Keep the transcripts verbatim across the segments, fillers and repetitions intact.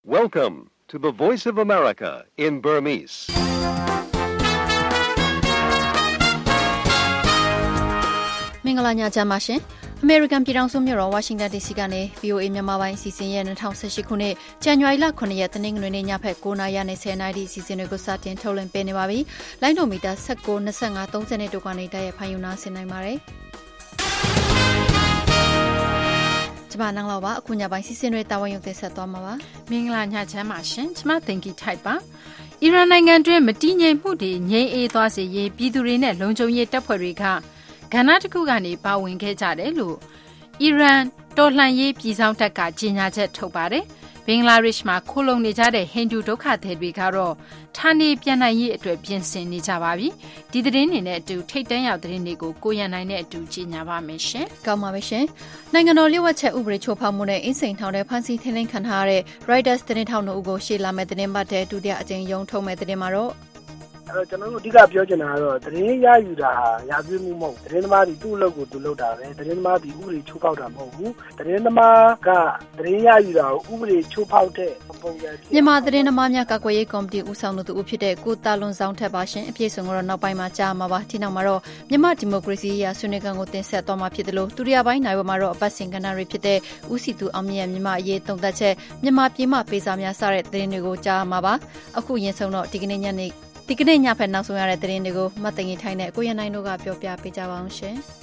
Welcome to the Voice of America in Burmese. ။မင်္ဂလာညချမ်းပါရှင်။ American ပြည်ထောင်စုမြို့တော် Washington ဒီ စီ ကနေ ဗွီအိုအေ မြန်မာပိုင်းအစီအစဉ်ရဲ့၂၀၁၈ခုနှစ်ဇန်နဝါရီလခုနှစ်ရက်တနင်္ဂနွေနေ့ညဖက်၉နာရီနဲ့၁၀နာရီအစီအစဉ်တွေကိုစတင်ထုတ်လွှင့်ပေးနေပါပြီ။လိုင်းဒိုမီတာ၁၉ ၂၅ ၃၀တို့ကနေတိုက်ရိုက်ဖန်ယူနာဆင်နိုင်ပါတယ်။ကျမနန်းလောက်ပါအခုညပိုင်းစီစဉ်တွေတာဝန်ယူတင်ဆက်သွားမှာပါမင်္ဂလာညချမ်းပါရှင်ကျမသင်္ကီထိုက်ပါအီရန်နိုင်ငံတွင်းမတည်ငြိမ်မှုတွေငြိမ်အေးသွားစေရေးပြည်သူတွေနဲ့လုံခြုံရေးတပ်ဖွဲ့တွေကကဏ္ဍတစ်ခုကနေပါဝင်ခဲ့ကြတယ်လို့အီရန်တော်လှန်ရေးပြည်ဆောင်တပ်ကကြေညာချက်ထုတ်ပါတယ်ဘင်္ဂလားဒေ့ရှ်မှာခိုးလုံနေကြတဲ့ဟိန္ဒူဒုက္ခသည်တွေကတော့ဌာနေပြန်နိုင်ရေးအတွက်ပြင်ဆင်နေကြပါပြီဒီသတင်းတွေနဲ့အတူထိတ်တန့်ရောက်သတင်းတွေကိုကိုရန်နိုင်နဲ့အတူကြီးညာပါမယ်ရှင်ကောင်းပါပြီရှင်နိုင်ငံတော်လျှို့ဝှက်ချက်ဥပဒေချိုးဖောက်မှုနဲ့အင်းစိန်ထောင်ထဲဖမ်းဆီးထိန်းသိမ်းခံထားရတဲ့ Reuters သတင်းထောက်တို့ကိုရှေ့လာမဲ့သတင်းပတ်တဲ့ဒုတိယအကြိမ်ရုံးထုတ်မဲ့သတင်းမှာတော့အဲ့တော့ကျွန်တော်တို့အဓိကပြောချင်တာကတော့သတင်းရယူတာဟာရာဇဝတ်မှုမဟုတ်သတင်းသမားဒီသူ့အလုပ်ကိုသူလုပ်တာပဲသတင်းသမားဒီဥပဒေချိုးဖောက်တာမဟုတ်ဘူးသတင်းသမားကသတင်းရယူတာကိုဥပဒေချိုးဖောက်တဲ့ပုံစံမြန်မာသတင်းသမားများကာကွယ်ရေးကော်မတီဦးဆောင်သူဦးဖြစ်တဲ့ကိုတာလွန်ဆောင်ထက်ပါရှင်အပြည့်စုံကတော့နောက်ပိုင်းမှာကြားမှာပါဒီနောက်မှာတော့မြန်မာဒီမိုကရေစီရေးဆွေးနွေးခန်းကိုတင်ဆက်သွားမှာဖြစ်တယ်လို့ဒုတိယပိုင်းနိုင်ဝမှာတော့အပတ်စဉ်ကဏ္ဍတွေဖြစ်တဲ့ဦးစီသူအောင်မြင့်ရဲ့မြန်မာအရေးသုံးသပ်ချက်မြန်မာပြည်မှပေးစာများစတဲ့သတင်းတွေကိုကြားမှာပါအခုရင်ဆုံးတော့ဒီကနေ့ညနေဒီကနေ့ညဖက်နောက်ဆုံးရတဲ့သတင်းတွေကိုမတ်တင်ကြီးထိုင်းနဲ့ကိုရနိုင်တို့ကပြောပြပေးကြပါအောင်ရှင်။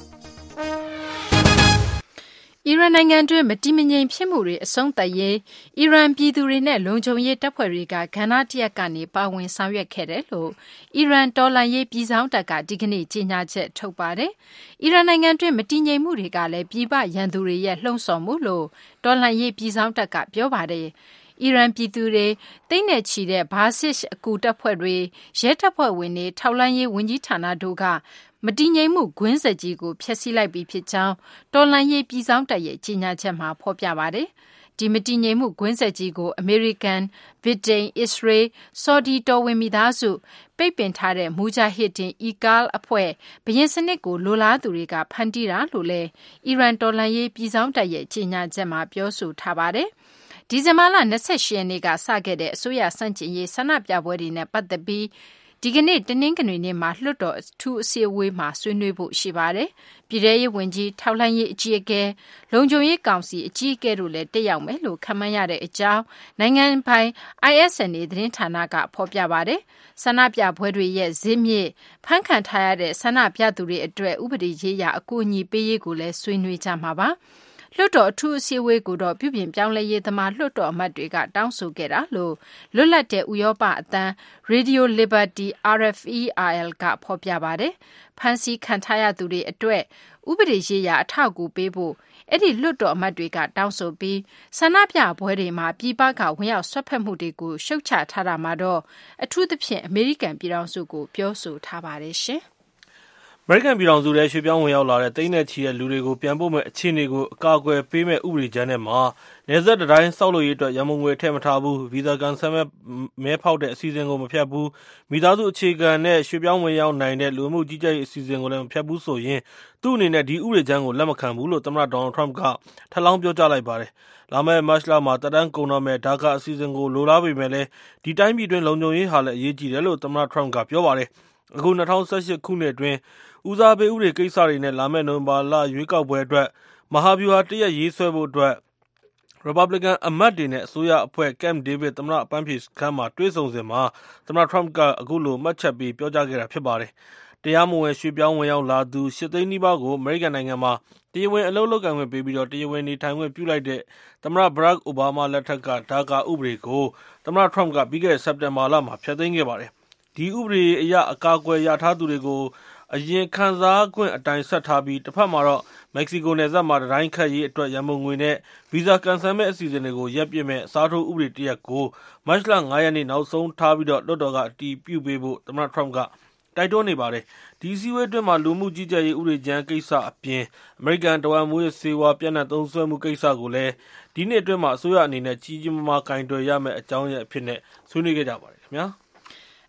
အီရန်နိုင်ငံတွင်းမတည်မငြိမ်ဖြစ်မှုတွေအဆုံးသတ်ရေးအီရန်ပြည်သူတွေနဲ့လုံခြုံရေးတပ်ဖွဲ့တွေကကဏ္ဍတစ်ရပ်ကနေပါဝင်ဆောင်ရွက်ခဲ့တယ်လို့အီရန်တော်လှန်ရေးပြည်ဆောင်တပ်ကဒီကနေ့ကြေညာချက်ထုတ်ပါတယ်။အီရန်နိုင်ငံတွင်းမတည်ငြိမ်မှုတွေကလည်းပြည်ပရန်သူတွေရဲ့လှုံ့ဆော်မှုလို့တော်လှန်ရေးပြည်ဆောင်တပ်ကပြောပါတယ်။အီရန်ပြည်သူတွေတိတ်နဲ့ချီတဲ့ဘာဆစ်အကူတပ်ဖွဲ့တွေရဲတပ်ဖွဲ့ဝင်တွေထောက်လှမ်းရေးဝန်ကြီးဌာနတို့ကမတည်ငြိမ်မှုဂွင်းဆက်ကြီးကိုဖျက်ဆီးလိုက်ပြီးဖြစ်ကြောင်းတော်လှန်ရေးပြည်ဆောင်တပ်ရဲ့ကြေညာချက်မှာဖော်ပြပါတယ်ဒီမတည်ငြိမ်မှုဂွင်းဆက်ကြီးကိုအမေရိကန်ဗြိတိန်အစ္စရေးဆော်ဒီတော်ဝင်မိသားစုပိတ်ပင်ထားတဲ့မူဂျာဟစ်ဒင်အီကာအဖွဲ့ဘရင်စနစ်ကိုလိုလားသူတွေကဖန်တီးတာလို့လဲအီရန်တော်လှန်ရေးပြည်ဆောင်တပ်ရဲ့ကြေညာချက်မှာပြောဆိုထားပါတယ်ဒီဇင်ဘာလ၂၈ရက်နေ့ကစခဲ့တဲ့အစိုးရစန့်ကျင်ရေးဆန္ဒပြပွဲတွေနဲ့ပတ်သက်ပြီးဒီကနေ့တနင်္ဂနွေနေ့မှာလွှတ်တော်အထူးအစည်းအဝေးမှာဆွေးနွေးဖို့ရှိပါတယ်။ပြည်ထရေးဝန်ကြီးထောက်လှမ်းရေးအကြီးအကဲလုံခြုံရေးကောင်စီအကြီးအကဲတို့လည်းတက်ရောက်မယ်လို့ခန့်မှန်းရတဲ့အကြောင်းနိုင်ငံပိုင် I S N A သတင်းဌာနကဖော်ပြပါတယ်။ဆန္ဒပြပွဲတွေရဲ့ဇစ်မြစ်ဖမ်းခံထားရတဲ့ဆန္ဒပြသူတွေအတွက်ဥပဒေရေးရာအကူအညီပေးရေးကိုလည်းဆွေးနွေးကြမှာပါ။လွှတ်တော်အထူးအစည်းအဝေးကိုတော့ပြုပြင်ပြောင်းလဲရေးသမားလွှတ်တော်အမတ်တွေကတောင်းဆိုခဲ့တာလို့လွတ်လပ်တဲ့ဥရောပအသံ Radio Liberty R F E R L ကဖော်ပြပါတယ်။ဖမ်းဆီးခံထားရသူတွေအတွက်ဥပဒေရေးရာအထောက်အကူပေးဖို့အဲ့ဒီလွှတ်တော်အမတ်တွေကတောင်းဆိုပြီးဆန္ဒပြပွဲတွေမှာပြည်ပကဝင်ရောက်ဆွတ်ဖက်မှုတွေကိုရှုတ်ချထားတာမှာတော့အထူးသဖြင့်အမေရိကန်ပြည်ထောင်စုကိုပြောဆိုထားပါတယ်ရှင်။အမေရိကန်ပြည်ထောင်စုထဲရွှေ့ပြောင်းဝင်ရောက်လာတဲ့တိတ်နဲ့ချီတဲ့လူတွေကိုပြန်ပို့မဲ့အခြေအနေကိုအကာအကွယ်ပေးမဲ့ဥပဒေကြမ်းထဲမှာနယ်စပ်တိုင်းဆောက်လုပ်ရေးအတွက်ရန်ပုံငွေထည့်မထားဘူးဗီဇာကန်ဆယ်မဲ့မဲဖောက်တဲ့အစီအစဉ်ကိုမဖြတ်ဘူးမိသားစုအခြေခံနဲ့ရွှေ့ပြောင်းဝင်ရောက်နိုင်တဲ့လူမှုကြီးကြပ်ရေးအစီအစဉ်ကိုလည်းမဖြတ်ဘူးဆိုရင်သူ့အနေနဲ့ဒီဥပဒေကြမ်းကိုလက်မခံဘူးလို့သမ္မတဒေါ်နယ်ထရမ့်ကထပ်လောင်းပြောကြားလိုက်ပါတယ်လာမယ့်မတ်လမှာတက်တန်းကုန်တော့မဲ့ဒါကာအစီအစဉ်ကိုလိုလားပေမဲ့လည်းဒီတိုင်းပြည်တွင်လုံခြုံရေးဟာလည်းအရေးကြီးတယ်လို့သမ္မတထရမ့်ကပြောပါတယ်အခု၂၀၁၈ခုနှစ်အတွင်းဦးစားပေးဥပဒေကိစ္စတွေနဲ့လာမယ့်နိုဝင်ဘာလရွေးကောက်ပွဲအတွက်မဟာဗျူဟာတရက်ရေးဆွဲဖို့အတွက် Republican အမတ်တွေနဲ့အစိုးရအဖွဲ့ Camp David သမ္မတအပန်းဖြေစခန်းမှာတွေ့ဆုံစဉ်မှာသမ္မတ Trump ကအခုလိုမှတ်ချက်ပေးပြောကြားခဲ့တာဖြစ်ပါတယ်။တရားမဝင်ရွှေ့ပြောင်းဝင်ရောက်လာသူ၈သိန်းနီးပါးကိုအမေရိကန်နိုင်ငံမှာတရားဝင်အလုပ်လုပ်ကိုင်ခွင့်ပေးပြီးတော့တရားဝင်နေထိုင်ခွင့်ပြုလိုက်တဲ့သမ္မတ Barack Obama လက်ထက်ကဒါကာဥပဒေကိုသမ္မတ Trump ကပြီးခဲ့တဲ့စက်တင်ဘာလမှာဖျက်သိမ်းခဲ့ပါတယ်။ဒီဥပဒေအရအကာအကွယ်ရထားသူတွေကိုအရင်ခံစားခွင့်အတိုင်းဆက်ထားပြီးတစ်ဖက်မှာတော့မက္ကဆီကိုနယ်စပ်မှာတိုင်းခတ်ရေးအတွက်ရန်ပုံငွေနဲ့ဗီဇာကန်ဆယ်မဲ့အစီအစဉ်တွေကိုရပ်ပစ်မဲ့စားထိုးဥပဒေတရက်ကိုမတ်လ၅ရက်နေ့နောက်ဆုံးထားပြီးတော့လွှတ်တော်ကအတည်ပြုပေးဖို့သမ္မတထရမ့်ကတိုက်တွန်းနေပါတယ်ဒီစည်းဝေးအတွင်းမှာလူမှုကြီးကြပ်ရေးဥပဒေကြမ်းကိစ္စအပြင်အမေရိကန်တဝန်မွေးစေဝါပြန့်နှံ့သုံးစွဲမှုကိစ္စကိုလည်းဒီနှစ်အတွင်းမှာအစိုးရအနေနဲ့ကြီးကြီးမားမားကင်တွယ်ရမယ့်အကြောင်းရင်းအဖြစ်နဲ့ဆွေးနွေးခဲ့ကြပါတယ်ခင်ဗျာအ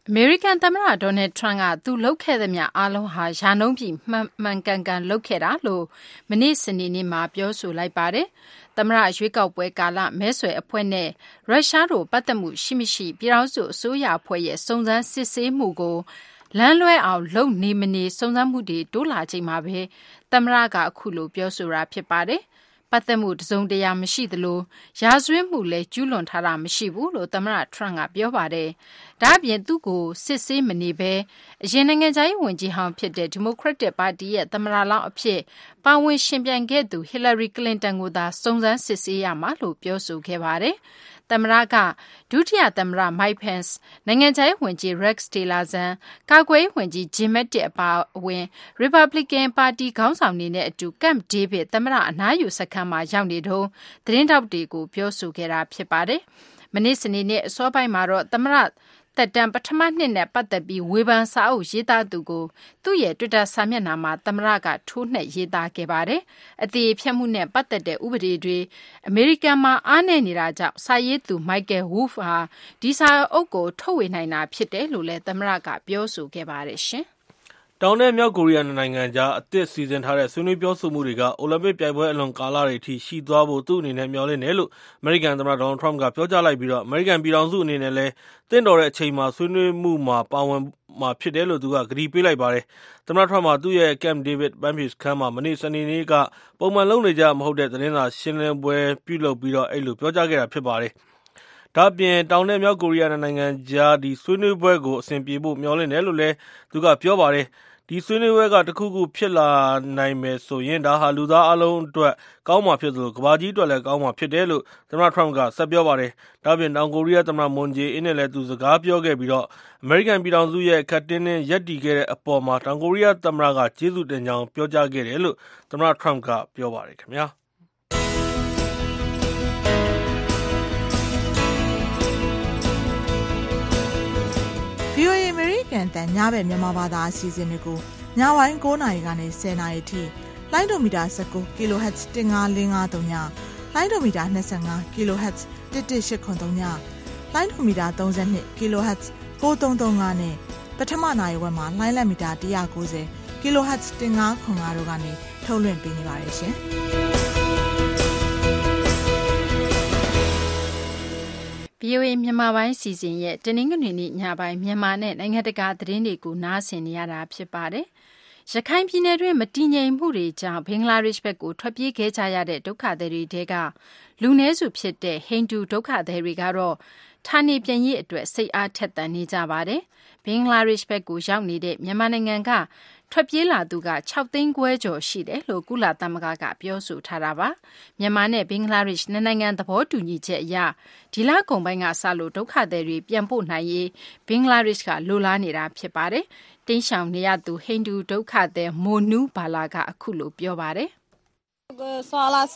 အမေရိကန်သမ္မတဒေါ်နယ်ထရန့်ကသူလုပ်ခဲ့သမျှအားလုံးဟာယာနှုံးပြည့်မှန်မှန်ကန်ကန်လုပ်ခဲ့တာလို့မနေ့စနေနေ့မှာပြောဆိုလိုက်ပါတယ်။သမ္မတရွေးကောက်ပွဲကာလမဲဆွယ်အဖွဲ့နဲ့ရုရှားတို့ပတ်သက်မှုရှိမရှိပြည်ထောင်စုအစိုးရအဖွဲ့ရဲ့စုံစမ်းစစ်ဆေးမှုကိုလမ်းလွဲအောင်လုပ်နေမနေစုံစမ်းမှုတွေတိုးလာချိန်မှာပဲသမ္မတကအခုလိုပြောဆိုတာဖြစ်ပါတယ်။ပတ်သက်မှုတစုံတရာမရှိသလိုရာဇဝတ်မှုလည်းကျူးလွန်ထားတာမရှိဘူးလို့သမ္မတထရန့်ကပြောပါတယ်။ဒါ့အပြင်သူ့ကိုစစ်ဆေးမနေဘဲအရင်နိုင်ငံခြားရေးဝန်ကြီးဟောင်းဖြစ်တဲ့ဒီမိုကရက်တစ်ပါတီရဲ့သမ္မတလောင်းအဖြစ်ပါဝင်ရှင်ပြိုင်ခဲ့သူဟီလာရီကလင်တန်ကိုသာစုံစမ်းစစ်ဆေးရမှာလို့ပြောဆိုခဲ့ပါတယ်။သမ္မတကဒုတိယသမ္မတ Mike Pence နိုင်ငံခြားရေးဝန်ကြီး Rex Tillerson ကာကွယ်ရေးဝန်ကြီး Jim Mattis အပါအဝင် Republican ပါတီခေါင်းဆောင်တွေနဲ့အတူ Camp David သမ္မတအနားယူစခန်းမှာရောက်နေတုန်းသတင်းထောက်တွေကိုပြောဆိုခဲ့တာဖြစ်ပါတယ်။မနေ့စနေနေ့အစောပိုင်းမှာတော့သမ္မတသက်တမ်းပထမနှစ်နဲ့ပတ်သက်ပြီးဝေဖန်စာအုပ်ရေးသားသူကိုသူ့ရဲ့ Twitter စာမျက်နှာမှာသမ္မတကထိုးနှက်ရေးသားခဲ့ပါတယ်။အသေးဖြတ်မှုနဲ့ပတ်သက်တဲ့ဥပဒေတွေအမေရိကန်မှာအားနည်းနေတာကြောင့်စာရေးသူ Michael Wolff ဟာဒီစာအုပ်ကိုထုတ်ဝေနိုင်တာဖြစ်တယ်လို့လည်းသမ္မတကပြောဆိုခဲ့ပါတယ်ရှင်။တောင်နဲ့မြောက်ကိုရီးယားနိုင်ငံကြားအသစ်စီစဉ်ထားတဲ့ဆွေးနွေးပြောဆိုမှုတွေကအိုလံပစ်ပြိုင်ပွဲအလွန်ကာလတွေအထိရှိသွားဖို့သူ့အနေနဲ့မျှော်လင့်တယ်လို့အမေရိကန်သမ္မတဒေါ်နယ်ထရန့်ကပြောကြားလိုက်ပြီးတော့အမေရိကန်ပြည်ထောင်စုအနေနဲ့လည်းတင့်တော်တဲ့အချိန်မှာဆွေးနွေးမှုမှာပါဝင်မှာဖြစ်တယ်လို့သူကကတိပေးလိုက်ပါတယ်။သမ္မတထရန့်ကသူ့ရဲ့ Camp David ဗန်းဖြူစခန်းမှာမနေ့စနေနေ့ကပုံမှန်လုပ်နေကြမဟုတ်တဲ့သတင်းစာရှင်းလင်းပွဲပြုလုပ်ပြီးတော့အဲ့လိုပြောကြားခဲ့တာဖြစ်ပါတယ်။ဒါ့အပြင်တောင်နဲ့မြောက်ကိုရီးယားနိုင်ငံကြားဒီဆွေးနွေးပွဲကိုအစဉ်ပြေဖို့မျှော်လင့်တယ်လို့လည်းသူကပြောပါတယ်။ဒီဆွေးနွေးပွဲကတခုခုဖြစ်လာနိုင်မယ်ဆိုရင်ဒါဟာလူသားအလုံးအတွက်ကောင်းမှာဖြစ်သလိုကမ္ဘာကြီးအတွက်လည်းကောင်းမှာဖြစ်တယ်လို့သမ္မတထရန့်ကဆက်ပြောပါတယ်။ဒါ့အပြင်တောင်ကိုရီးယားသမ္မတမွန်ဂျေအင်းနဲ့လည်းသူစကားပြောခဲ့ပြီးတော့အမေရိကန်ပြည်ထောင်စုရဲ့ခတ်တင်းနဲ့ရပ်တည်ခဲ့တဲ့အပေါ်မှာတောင်ကိုရီးယားသမ္မတကကျေးဇူးတင်ကြောင်းပြောကြားခဲ့တယ်လို့သမ္မတထရန့်ကပြောပါတယ်ခင်ဗျာ။ဗီအိုအေ American တန်ညဘက်မြန်မာဘာသာအစီအစဉ်တွေကိုညဝိုင်း9နာရီကနေ10နာရီထိလိုင်းဒိုမီတာ19 kilohertz တစ်ငါးလေးငါးသုံးညလိုင်းဒိုမီတာ25 kilohertz တစ်တစ်ရှစ်ခွန်သုံးညလိုင်းဒိုမီတာ32 kilohertz ကိုးသုံးသုံးငါးနဲ့ပထမနာရီဝက်မှာလိုင်းလက်မီတာone ninety kilohertz တစ်ငါးခွန်ငါးတို့ကနေထုတ်လွှင့်ပေးနေပါတယ်ရှင်။ဗီအိုအေမြန်မာပိုင်းစီစဉ်ရဲ့တနင်္ဂနွေနေ့ညပိုင်းမြန်မာနဲ့နိုင်ငံတကာသတင်းတွေကိုနားဆင်နေရတာဖြစ်ပါတယ်။ရခိုင်ပြည်နယ်တွင်းမတည်ငြိမ်မှုတွေကြောင့်ဘင်္ဂလားဒေ့ရှ်ဘက်ကိုထွက်ပြေးခဲ့ကြရတဲ့ဒုက္ခသည်တွေထဲကလူနည်းစုဖြစ်တဲ့ဟိန္ဒူဒုက္ခသည်တွေကတော့ဌာနေပြန်ရေးအတွက်စိတ်အားထက်သန်နေကြပါတယ်။ဘင်္ဂလားဒေ့ရှ်ဘက်ကိုရောက်နေတဲ့မြန်မာနိုင်ငံကထွက်ပြေးလာသူက၆သိန်းခွဲကျော်ရှိတယ်လို့ကုလသမဂ္ဂကပြောဆိုထားတာပါ။မြန်မာနဲ့ဘင်္ဂလားဒေ့ရှ်နိုင်ငံသဘောတူညီချက်အရဒီလကုန်ပိုင်းကစလို့ဒုက္ခသည်တွေပြန်ပို့နိုင်ရေးဘင်္ဂလားဒေ့ရှ်ကလိုလားနေတာဖြစ်ပါတယ်။တင်းရှောင်နေရသူဟိန္ဒူဒုက္ခသည်မိုနူဘာလာကအခုလိုပြောပါတယ်။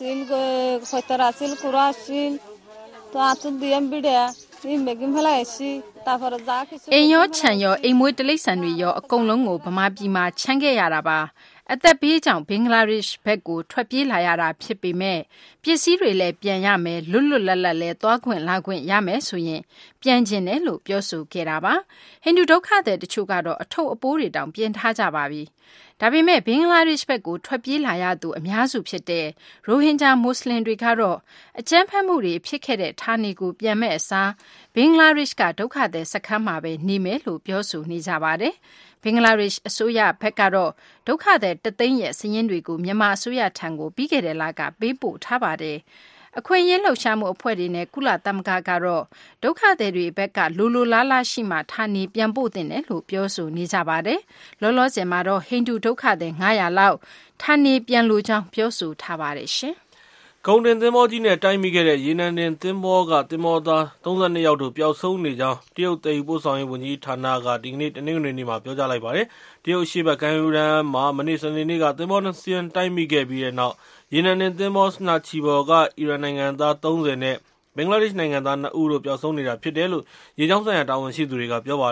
အိမ်ရောခြံရောအိမ်မွေးတိရစ္ဆာန်တွေရောအကုန်လုံးကိုဗမာပြည်မှာချမ်းခဲ့ရတာပါအသက်ဘေးကြောင့်ဘင်္ဂလားဒေ့ရှ်ဘက်ကိုထွက်ပြေးလာရတာဖြစ်ပေမဲ့ပစ္စည်းတွေလည်းပြန်ရမယ်လွတ်လွတ်လပ်လပ်လည်းသွားခွင့်လာခွင့်ရမယ်ဆိုရင်ပြန်ကျင်တယ်လို့ပြောဆိုခဲ့တာပါဟိန္ဒူဒုက္ခသည်တချို့ကတော့အထုပ်အပိုးတွေတောင်ပြင်ထားကြပါပြီဒါပေမဲ့ဘင်္ဂလားဒေ့ရှ်ဘက်ကိုထွက်ပြေးလာရသူအများစုဖြစ်တဲ့ရိုဟင်ဂျာမွတ်စလင်တွေကတော့အကြမ်းဖက်မှုတွေဖြစ်ခဲ့တဲ့ဌာနေကိုပြန်မဲ့အစားဘင်္ဂလားဒေ့ရှ်ကဒုက္ခသည်စခန်းမှာပဲနေမယ်လို့ပြောဆိုနေကြပါတယ်ဘင်္ဂလားဒေ့ရှ်အစိုးရဘက်ကတော့ဒုက္ခသည်တသိန်းရဲ့စာရင်းတွေကိုမြန်မာအစိုးရထံကိုပြီးခဲ့တဲ့လကပေးပို့ထားပါတယ်အခွင့်အရေးလှုပ်ရှားမှုအဖွဲ့တွေနဲ့ကုလသမဂ္ဂကတော့ဒုက္ခသည်တွေဘက်ကလိုလိုလားလားရှိမှဌာနေပြန်ပို့တင်တယ်လို့ပြောဆိုနေကြပါတယ်လောလောဆယ်မှာတော့ဟိန္ဒူဒုက္ခသည်nine hundredလောက်ဌာနေပြန်လိုကြောင်းပြောဆိုထားပါတယ်ရှင်ကုန်တင်သင်္ဘောကြီးနဲ့တိုက်မိခဲ့တဲ့ရေနံတင်သင်္ဘောကသင်္ဘောသားthirty-twoယောက်တို့ပျောက်ဆုံးနေကြောင်းတရုတ်သယ်ယူပို့ဆောင်ရေးဝန်ကြီးဌာနကဒီကနေ့တနင်္ဂနွေနေ့မှာပြောကြားလိုက်ပါတယ်။တရုတ်ရှေ့ဘက်ကမ်းရိုးတန်းမှာမနေ့စနေနေ့ကသင်္ဘောနှစ်စီးတိုက်မိခဲ့ပြီးတဲ့နောက်ရေနံတင်သင်္ဘောစနချီဘော်ကအီရန်နိုင်ငံသားthirtyနဲ့ဘင်္ဂလားဒေ့ရှ်နိုင်ငံသားtwoဦးတို့ပျောက်ဆုံးနေတာဖြစ်တယ်လို့ရေကြောင်းဆိုင်ရာတာဝန်ရှိသူတွေကပြောပါတယ်။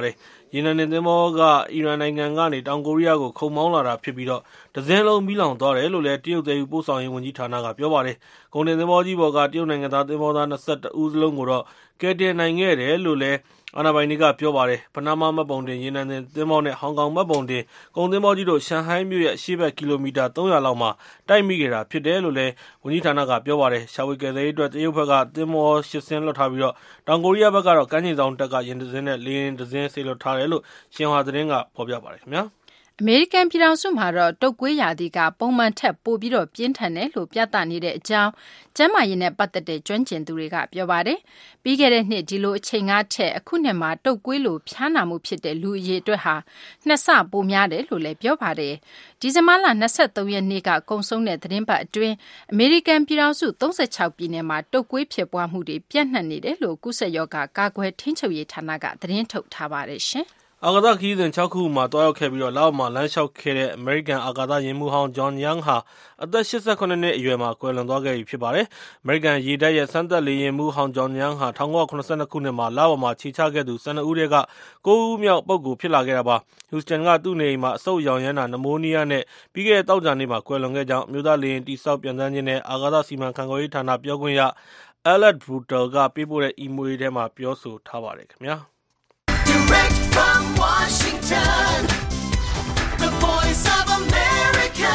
ရေနံတင်သင်္ဘောကအီရန်နိုင်ငံကနေတောင်ကိုရီးယားကိုခုန်မောင်းလာတာဖြစ်ပြီးတော့ဒဇင်းလုံးမီးလောင်သွားတယ်လို့လည်းတရုတ်သယ်ယူပို့ဆောင်ရေးဝန်ကြီးဌာနကပြောပါတယ်။ကုန်တင်သင်္ဘောကြီးပေါ်ကတရုတ်နိုင်ငံသားသင်္ဘောသားနှစ်၁၁ဦးစလုံးကိုတော့ကယ်တင်နိုင်ခဲ့တယ်လို့လည်းအာဏာပိုင်တွေကပြောပါတယ်။ပနားမားမှတ်ပုံတင်ရေနံတင်သင်္ဘောနဲ့ဟောင်ကောင်မှတ်ပုံတင်ကုန်သင်္ဘောကြီးတို့ရှန်ဟိုင်းမြို့ရဲ့အရှေ့ဘက်ကီလိုမီတာသုံးရာလောက်မှာတိုက်မိခဲ့တာဖြစ်တယ်လို့လည်းဝန်ကြီးဌာနကပြောပါတယ်။ရှာဖွေကယ်ဆယ်ရေးအတွက်တရုတ်ဘက်ကသင်္ဘောရှစ်စင်းလွှတ်ထားပြီးတော့တောင်ကိုရီးယားဘက်ကတော့ကမ်းခြေစောင့်တပ်ကယာဉ်တစ်စင်းနဲ့လေယာဉ်တစ်စင်းစေလွှတ်ထားတယ်လို့ရှင်ဟွာသတင်းကဖော်ပြပါတယ်ခင်ဗျာ။အမေရိကန်ပြည်ထောင်စုမှာတော့တုပ်ကွေးရာသီကပုံမှန်ထက်ပိုပြီးတော့ပြင်းထန်တယ်လို့ပြသနေတဲ့အကြောင်းကျန်းမာရေးနဲ့ပတ်သက်တဲ့ကျွမ်းကျင်သူတွေကပြောပါတယ်။ပြီးခဲ့တဲ့နှစ်ဒီလိုအချိန်ကားထက်အခုနှစ်မှာတုပ်ကွေးလိုဖျားနာမှုဖြစ်တဲ့လူအရေအတွက်ဟာနှစ်ဆပိုများတယ်လို့လည်းပြောပါတယ်။ဒီဇင်ဘာလ၂၃ရက်နေ့ကကုန်ဆုံးတဲ့သတင်းပတ်အတွင်းအမေရိကန်ပြည်ထောင်စု၃၆ပြည်နယ်မှာတုပ်ကွေးဖြစ်ပွားမှုတွေပြန့်နှံ့နေတယ်လို့ကုသရောဂါကာကွယ်ထိန်းချုပ်ရေးဌာနကသတင်းထုတ်ထားပါတယ်ရှင်။အာကာသခရီးစဉ်၆ခုမှာတွားရောက်ခဲ့ပြီးတော့လောက်မှာလမ်းလျှောက်ခဲ့တဲ့အမေရိကန်အာကာသယာဉ်မှူးဟောင်းဂျွန်ယန်းဟာအသက်၈၇နှစ်အရွယ်မှာကွယ်လွန်သွားခဲ့ပြီဖြစ်ပါတယ်။အမေရိကန်ရေတပ်ရဲ့စမ်းသပ်လေယာဉ်မှူးဟောင်းဂျွန်ယန်းဟာ၁၉၇၂ခုနှစ်မှာလပေါ်မှာခြေချခဲ့သူ၁၂ဦးထဲက၉ဦးမြောက်ပုဂ္ဂိုလ်ဖြစ်လာခဲ့တာပါ။ဟူစတန်ကသူ့နေအိမ်မှာအဆုတ်ရောင်ရမ်းတာနမိုးနီးယားနဲ့ပြီးခဲ့တဲ့သောကြာနေ့မှာကွယ်လွန်ခဲ့ကြောင်းအမျိုးသားလေယာဉ်တိစောက်ပြန်တန်းခြင်းနဲ့အာကာသစီမံခန့်ခွဲရေးဌာနပြောခွင့်ရ Alec Brutal ကပေးပို့တဲ့အီးမေးလ်ထဲမှာပြောဆိုထားပါတယ်ခင်ဗျာ။ Direct from Washington, the voice of America,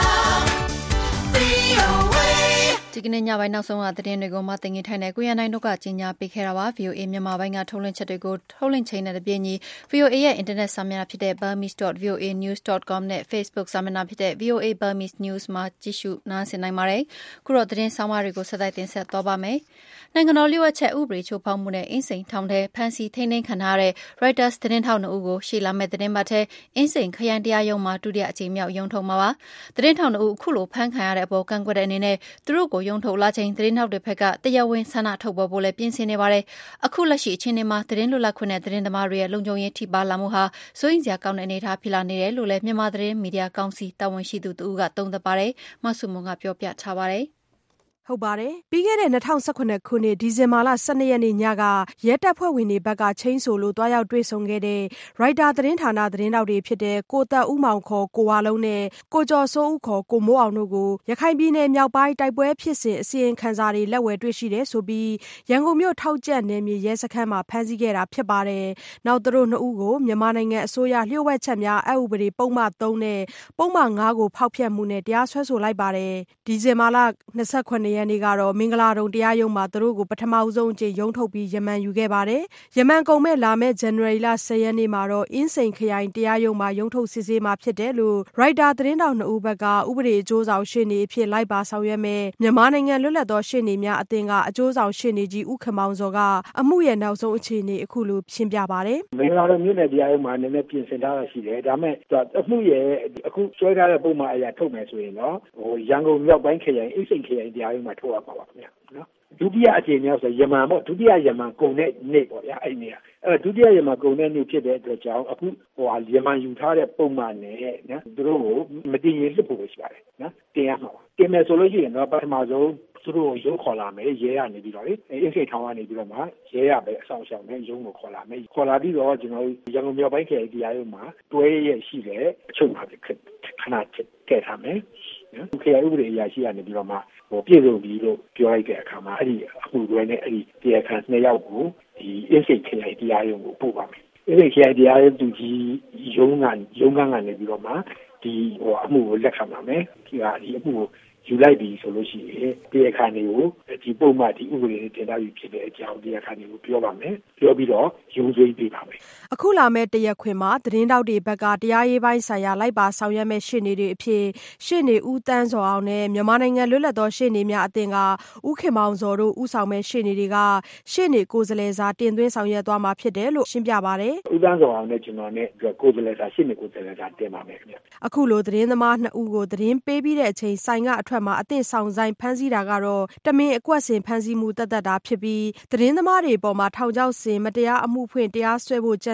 V O A. ဒီကနေ့ညပိုင်းနောက်ဆုံးကသတင်းတွေကိုမှတင်ပြထိုင်တဲ့ကိုရန်နိုင်တို့ကကြီးညာပေးခဲ့တာပါ V O A မြန်မာပိုင်းကထုတ်လွှင့်ချက်တွေကိုထုတ်လွှင့်ချိန်နဲ့တပြည့်ညီ V O A ရဲ့ internet စာမျက်နှာဖြစ်တဲ့ burmese dot v o a news dot com နဲ့ Facebook စာမျက်နှာဖြစ်တဲ့ V O A Burmese News မှာကြည့်ရှုနားဆင်နိုင်ပါတယ်ခုတော့သတင်းဆောင်မတွေကိုဆက်တိုက်တင်ဆက်သွားပါမယ်နိုင်ငံတော်လျှို့ဝှက်ချက်ဥပဒေချိုးဖောက်မှုနဲ့အင်းစိန်ထောင်ထဲဖမ်းဆီးထိန်းသိမ်းခံထားတဲ့ Reuters သတင်းထောက်နှစ်ဦးကိုရှေ့လာမဲ့သတင်းပတ်ထဲအင်းစိန်ခရိုင်တရားရုံးမှာဒုတိယအကြိမ်မြောက်ရုံးထုတ်မှာပါသတင်းထောက်နှစ်ဦးအခုလိုဖမ်းခံရတဲ့အပေါ်ကန့်ကွက်တဲ့အနေနဲ့သူတို့ကိုရုံးထုတ်လာချိန်သတင်းထောက်တွေဘက်ကတရားဝင်ဆန္ဒထုတ်ပေါ်ဖို့လည်းပြင်ဆင်နေပါတယ်အခုလက်ရှိအခြေအနေမှာသတင်းလွတ်လပ်ခွင့်နဲ့သတင်းသမားတွေရဲ့လုံခြုံရေးထိပါလာမှုဟာစိုးရိမ်စရာကောင်းတဲ့အနေအထားဖြစ်လာနေတယ်လို့လည်းမြန်မာသတင်းမီဒီယာကောင်စီတာဝန်ရှိသူတို့ကသုံးသပ်ပါတယ်မဆုမွန်ကပြောပြချပါတယ်ဟုတ်ပါတယ်ပြီးခဲ့တဲ့၂၀၁၇ခုနှစ်ဒီဇင်ဘာလ၁၂ရက်နေ့ညကရဲတပ်ဖွဲ့ဝင်တွေဘက်ကချင်းဆိုလို့တွားရောက်တွေ့ဆုံခဲ့တဲ့ Reuters သတင်းဌာနသတင်းတောက်တွေဖြစ်တဲ့ကိုသက်ဦးမောင်ခေါ်ကိုဝါလုံးနဲ့ကိုကျော်စိုးဦးခေါ်ကိုမိုးအောင်တို့ကိုရခိုင်ပြည်နယ်မြောက်ပိုင်းတိုက်ပွဲဖြစ်စဉ်အစီရင်ခံစာတွေလက်ဝယ်တွေ့ရှိတယ်ဆိုပြီးရန်ကုန်မြို့ထောက်ကျက်နယ်မြေရဲစခန်းမှာဖမ်းဆီးခဲ့တာဖြစ်ပါတယ်နောက်သူတို့နှစ်ဦးကိုမြန်မာနိုင်ငံအစိုးရလျှို့ဝှက်ချက်များအက်ဥပဒေပုံမှန်၃နဲ့ပုံမှန်၅ကိုဖောက်ဖျက်မှုနဲ့တရားစွဲဆိုလိုက်ပါတယ်ဒီဇင်ဘာလ၂၇ရက်နေ့ကတော့မင်္ဂလာတုံတရားရုံးမှာသူတို့ကိုပထမဆုံးအကြိမ်ရုံးထုတ်ပြီးရမန်ယူခဲ့ပါတယ်။ရမန်ကုန်မဲ့လာမဲ့ဇန်နဝါရီလ၁၀ရက်နေ့မှာတော့အင်းစိန်ခရိုင်တရားရုံးမှာရုံးထုတ်စစ်ဆေးမှာဖြစ်တယ်လို့ Reuters သတင်းတောက်နှစ်ဦးဘက်ကဥပဒေအကျိုးဆောင်ရှေ့နေအဖြစ်လိုက်ပါဆောင်ရွက်မဲ့မြန်မာနိုင်ငံလွတ်လပ်သောရှေ့နေများအသင်းကအကျိုးဆောင်ရှေ့နေကြီးဦးခင်မောင်စောကအမှုရဲ့နောက်ဆုံးအခြေအနေအခုလိုရှင်းပြပါတယ်။မင်္ဂလာတုံမြို့နယ်တရားရုံးမှာနည်းနည်းပြင်ဆင်ထားတာရှိတယ်။ဒါမဲ့အမှုရဲ့အခုဆွဲထားတဲ့ပုံမှန်အရာထုတ်မယ်ဆိုရင်တော့ဟိုရန်ကုန်မြောက်ပိုင်းခရိုင်အင်းစိန်ခရိုင်တရားရုံးမှာထုတ်ရပါပါခင်ဗျာနော်ဒုတိယအကြိမ်မြောက်ဆိုရမန်ပေါ့ဒုတိယရမန်ကုန်တဲ့နေ့ပေါ့ဗျာအဲ့ဒီနေ့အဲ့ဒုတိယရမန်ကုန်တဲ့နေ့ဖြစ်တဲ့အတွက်ကြောင့်အခုဟိုဟာရမန်ယူထားတဲ့ပုံမှန်နဲ့နော်သူတို့ကိုမတင်ရင်လွတ်ဖို့ရှိပါတယ်နော်တင်ရမှာပါတင်မယ်ဆိုလို့ရှိရင်တော့ပထမဆုံးသူတို့ရုံးခေါ်လာမယ်ရဲရနေပြီးတော့လေအင်းစိန်ထောင်ကနေပြီးတော့မှရဲရပဲအဆောင်ရှောင်နဲ့ရုံးကိုခေါ်လာမယ်ခေါ်လာပြီးတော့ကျွန်တော်ရန်ကုန်မြောက်ပိုင်းခရိုင်တရားရုံးမှာတွဲရရှိတဲ့အချုပ်မှာခဏထည့်ထားမယ်နော်ခရိုင်ဥပဒေအရာရှိကနေပြီးတော့မှဟိုပြည်စုံပြီးလို့ပြောလိုက်တဲ့အခါမှာအဲ့ဒီအမှုတွဲနဲ့အဲ့ဒီတရားခံနှစ်ယောက်ကိုဒီအင်းစိတ်ခရိုင်တရားရုံးကိုပို့ပါမယ်။အင်းစိတ်ခရိုင်တရားရုံးသူကြီးရုံးကရုံးကကနေပြီးတော့မှဒီဟိုအမှုကိုလက်ခံပါမယ်။ဒီဟာဒီအမှုကိုယူလိုက်ပြီဆိုလို့ရှိရင်တရားခံတွေကိုဒီပုံမှန်ဒီဥပဒေနဲ့တင်ထားပြီးဖြစ်တဲ့အကြောင်းတရားခံတွေကိုပြောပါမယ်။ပြောပြီးတော့ရုံးဆွေးပေးပါမယ်။အခုလာမဲ့တရားခွင်မှာသတင်းတောက်တွေဘက်ကတရားရေးပိုင်းဆိုင်ရာလိုက်ပါဆောင်ရွက်မဲ့ရှေ့နေတွေအဖြစ်ရှေ့နေဦးတန်းစောအောင်နဲ့မြန်မာနိုင်ငံလွတ်လပ်သောရှေ့နေများအသင်းကဦးခင်မောင်စောတို့ဦးဆောင်မဲ့ရှေ့နေတွေကရှေ့နေကိုယ်စားလှယ်စာတင်သွင်းဆောင်ရွက်သွားမှာဖြစ်တယ်လို့ရှင်းပြပါတယ်။ဦးတန်းစောအောင်နဲ့ကျွန်တော်နဲ့ကိုယ်စားလှယ်စာရှေ့နေကိုယ်စားလှယ်စာတင်ပါမယ်ခင်ဗျ။အခုလိုသတင်းသမားနှစ်ဦးကိုသတင်းပေးပြီးတဲ့အချိန်ဆိုင်ကအထွက်မှာအသင့်ဆောင်ဆိုင်ဖမ်းဆီးတာကတော့တမင်အကွက်ဆင်ဖမ်းဆီးမှုတတ်တတ်တာဖြစ်ပြီးသတင်းသမားတွေပေါ်မှာထောင်ချောက်ဆင်မတရားအမှုဖွင့်တရားစွဲဖို့ကြံ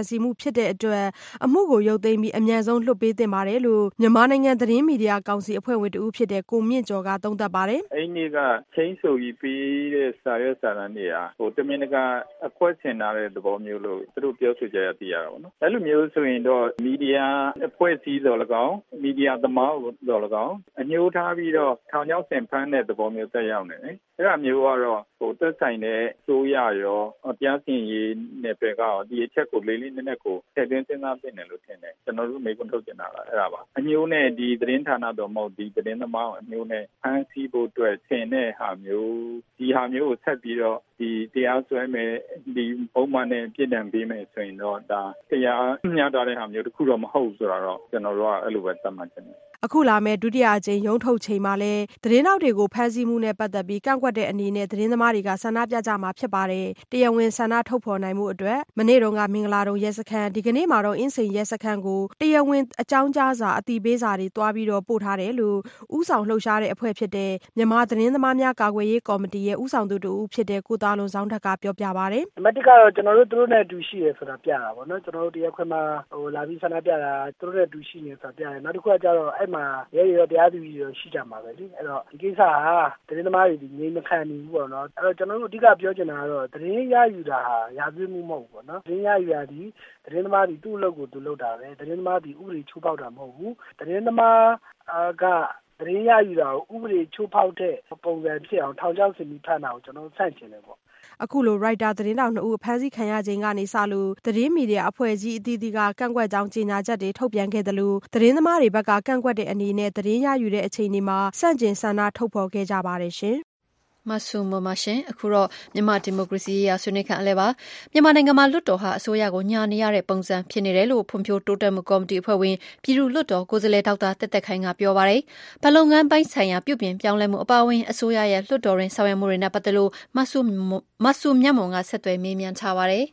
န်စီမှုဖြစ်တဲ့အတွက်အမှုကိုရုပ်သိမ်းပြီးအမြန်ဆုံးလွှတ်ပေးသင့်ပါတယ်လို့မြန်မာနိုင်ငံသတင်းမီဒီယာကောင်စီအဖွဲ့ဝင်တဦးဖြစ်တဲ့ကိုမြင့်ကျော်ကသုံးသပ်ပါတယ်။အဲ့ဒီကချင်းဆိုပြီးပြီးတဲ့စာရွက်စာတမ်းတွေကဟိုတမင်တကာအခွက်ဆင်ထားတဲ့သဘောမျိုးလို့သူတို့ပြောဆိုကြရသိရတာပေါ့နော်။အဲ့လိုမျိုးဆိုရင်တော့မီဒီယာအဖွဲ့အစည်းတော်၎င်းမီဒီယာသမားတော်၎င်းအညှိုးထားပြီးတော့ထောင်ချောက်ဆင်ဖမ်းတဲ့သဘောမျိုးတက်ရောက်နေတယ်။အဲ့ဒါမျိုးကတော့ဟိုသက်ဆိုင်တဲ့စိုးရရောတရားစီရင်ရေးနယ်ပယ်ကဒီအချက်ကိုလေးလေးနက်နက်ကိုထည့်သွင်းစဉ်းစားပြင်တယ်လို့ထင်တယ်ကျွန်တော်တို့မေးခွန်းထုတ်နေတာလားအဲ့ဒါပါအညိုးနဲ့ဒီသတင်းဌာနတော်မဟုတ်ဒီသတင်းသမားအညိုးနဲ့ဖမ်းဆီးဖို့အတွက်ဆင်တဲ့ဟာမျိုးဒီဟာမျိုးကိုဆက်ပြီးတော့ဒီတရားစွဲမယ်ဒီပုံမှန်နဲ့ပြည်တံပေးမယ်ဆိုရင်တော့ဒါတရားမျှတတဲ့ဟာမျိုးတခုတော့မဟုတ်ဆိုတော့ကျွန်တော်တို့ကအဲ့လိုပဲသတ်မှတ်ချင်တယ်အခုလာမဲ့ဒုတိယအကြိမ်ရုံးထုတ်ချိန်မှာလဲသတင်းတောက်တွေကိုဖမ်းဆီးမှုနဲ့ပတ်သက်ပြီးကန့်ကွက်တဲ့အနေနဲ့သတင်းသမားတွေကဆန္ဒပြကြမှာဖြစ်ပါတယ်။တရားဝင်ဆန္ဒထုတ်ဖော်နိုင်မှုအတွက်မနေ့တုန်းကမင်္ဂလာတုံရဲစခန်းဒီကနေ့မှာတော့အင်းစိန်ရဲစခန်းကိုတရားဝင်အကြောင်းကြားစာအတိပေးစာတွေတွားပြီးတော့ပို့ထားတယ်လို့ဥဆောင်လှုပ်ရှားတဲ့အဖွဲ့ဖြစ်တဲ့မြန်မာသတင်းသမားများကာကွယ်ရေးကော်မတီရဲ့ဥဆောင်သူတူဦးဖြစ်တဲ့ကိုသားလွန်ဆောင်ထက်ကပြောပြပါတယ်။နံပါတ်တစ်ကတော့ကျွန်တော်တို့သူတို့နဲ့အတူရှိရဆိုတာပြတာပေါ့နော်ကျွန်တော်တို့တရားခွင်မှာဟိုလာပြီးဆန္ဒပြတာသူတို့နဲ့အတူရှိနေဆိုတာပြတယ်နောက်တစ်ခုကကျတော့အဲ့မှာရဲရဲတရားသူကြီးရောရှိကြမှာပဲလေအဲ့တော့ဒီကိစ္စဟာသတင်းသမားတွေဒီငြိမ်းမခံနိုင်ဘူးပေါ့နော်အဲ့တော့ကျွန်တော်တို့အဓိကပြောချင်တာကတော့သတင်းရယူတာဟာရာဇဝတ်မှုမဟုတ်ဘူးပေါ့နော်သတင်းရယူတာဒီသတင်းသမားတွေသူ့အလုပ်ကိုသူလုပ်တာပဲသတင်းသမားတွေဥပဒေချိုးဖောက်တာမဟုတ်ဘူးသတင်းသမားကသတင်းရယူတာကိုဥပဒေချိုးဖောက်တဲ့ပုံစံဖြစ်အောင်ထောင်ချောက်ဆင်ပြီးဖမ်းတာကိုကျွန်တော်ဆန့်ကျင်တယ်ပေါ့အခုလိုရိုက်တာသတင်းတောက်နှစ်ဦးဖမ်းဆီးခံရခြင်းကနေစလို့သတင်းမီဒီယာအဖွဲ့အစည်းအသီးသီးကကန့်ကွက်ကြောင်းကြေညာချက်တွေထုတ်ပြန်ခဲ့တယ်လို့သတင်းသမားတွေဘက်ကကန့်ကွက်တဲ့အနေနဲ့သတင်းရယူတဲ့အချိန်တွေမှာစန့်ကျင်ဆန္ဒထုတ်ဖော်ခဲ့ကြပါတယ်ရှင်မဆူမမရှင်အခုတော့မြန်မာဒီမိုကရေစီရေးဆွေးနွေးခန့်အလဲပါမြန်မာနိုင်ငံမှာလွတ်တော်ဟာအစိုးရကိုညာနေရတဲ့ပုံစံဖြစ်နေတယ်လို့ဖွံ့ဖြိုးတိုးတက်မှုကော်မတီအဖွဲ့ဝင်ပြည်သူ့လွတ်တော်ကိုယ်စားလှယ်ဒေါက်တာတက်တက်ခိုင်ကပြောပါတယ်ဗလုံငန်းပိုင်းဆိုင်ရာပြုပြင်ပြောင်းလဲမှုအပါအဝင်အစိုးရရဲ့လွတ်တော်ရင်းဆောင်ရွက်မှုတွေနဲ့ပတ်သက်လို့မဆူမဆူမြတ်မွန်ကဆက်သွယ်မေးမြန်းထားပါတယ်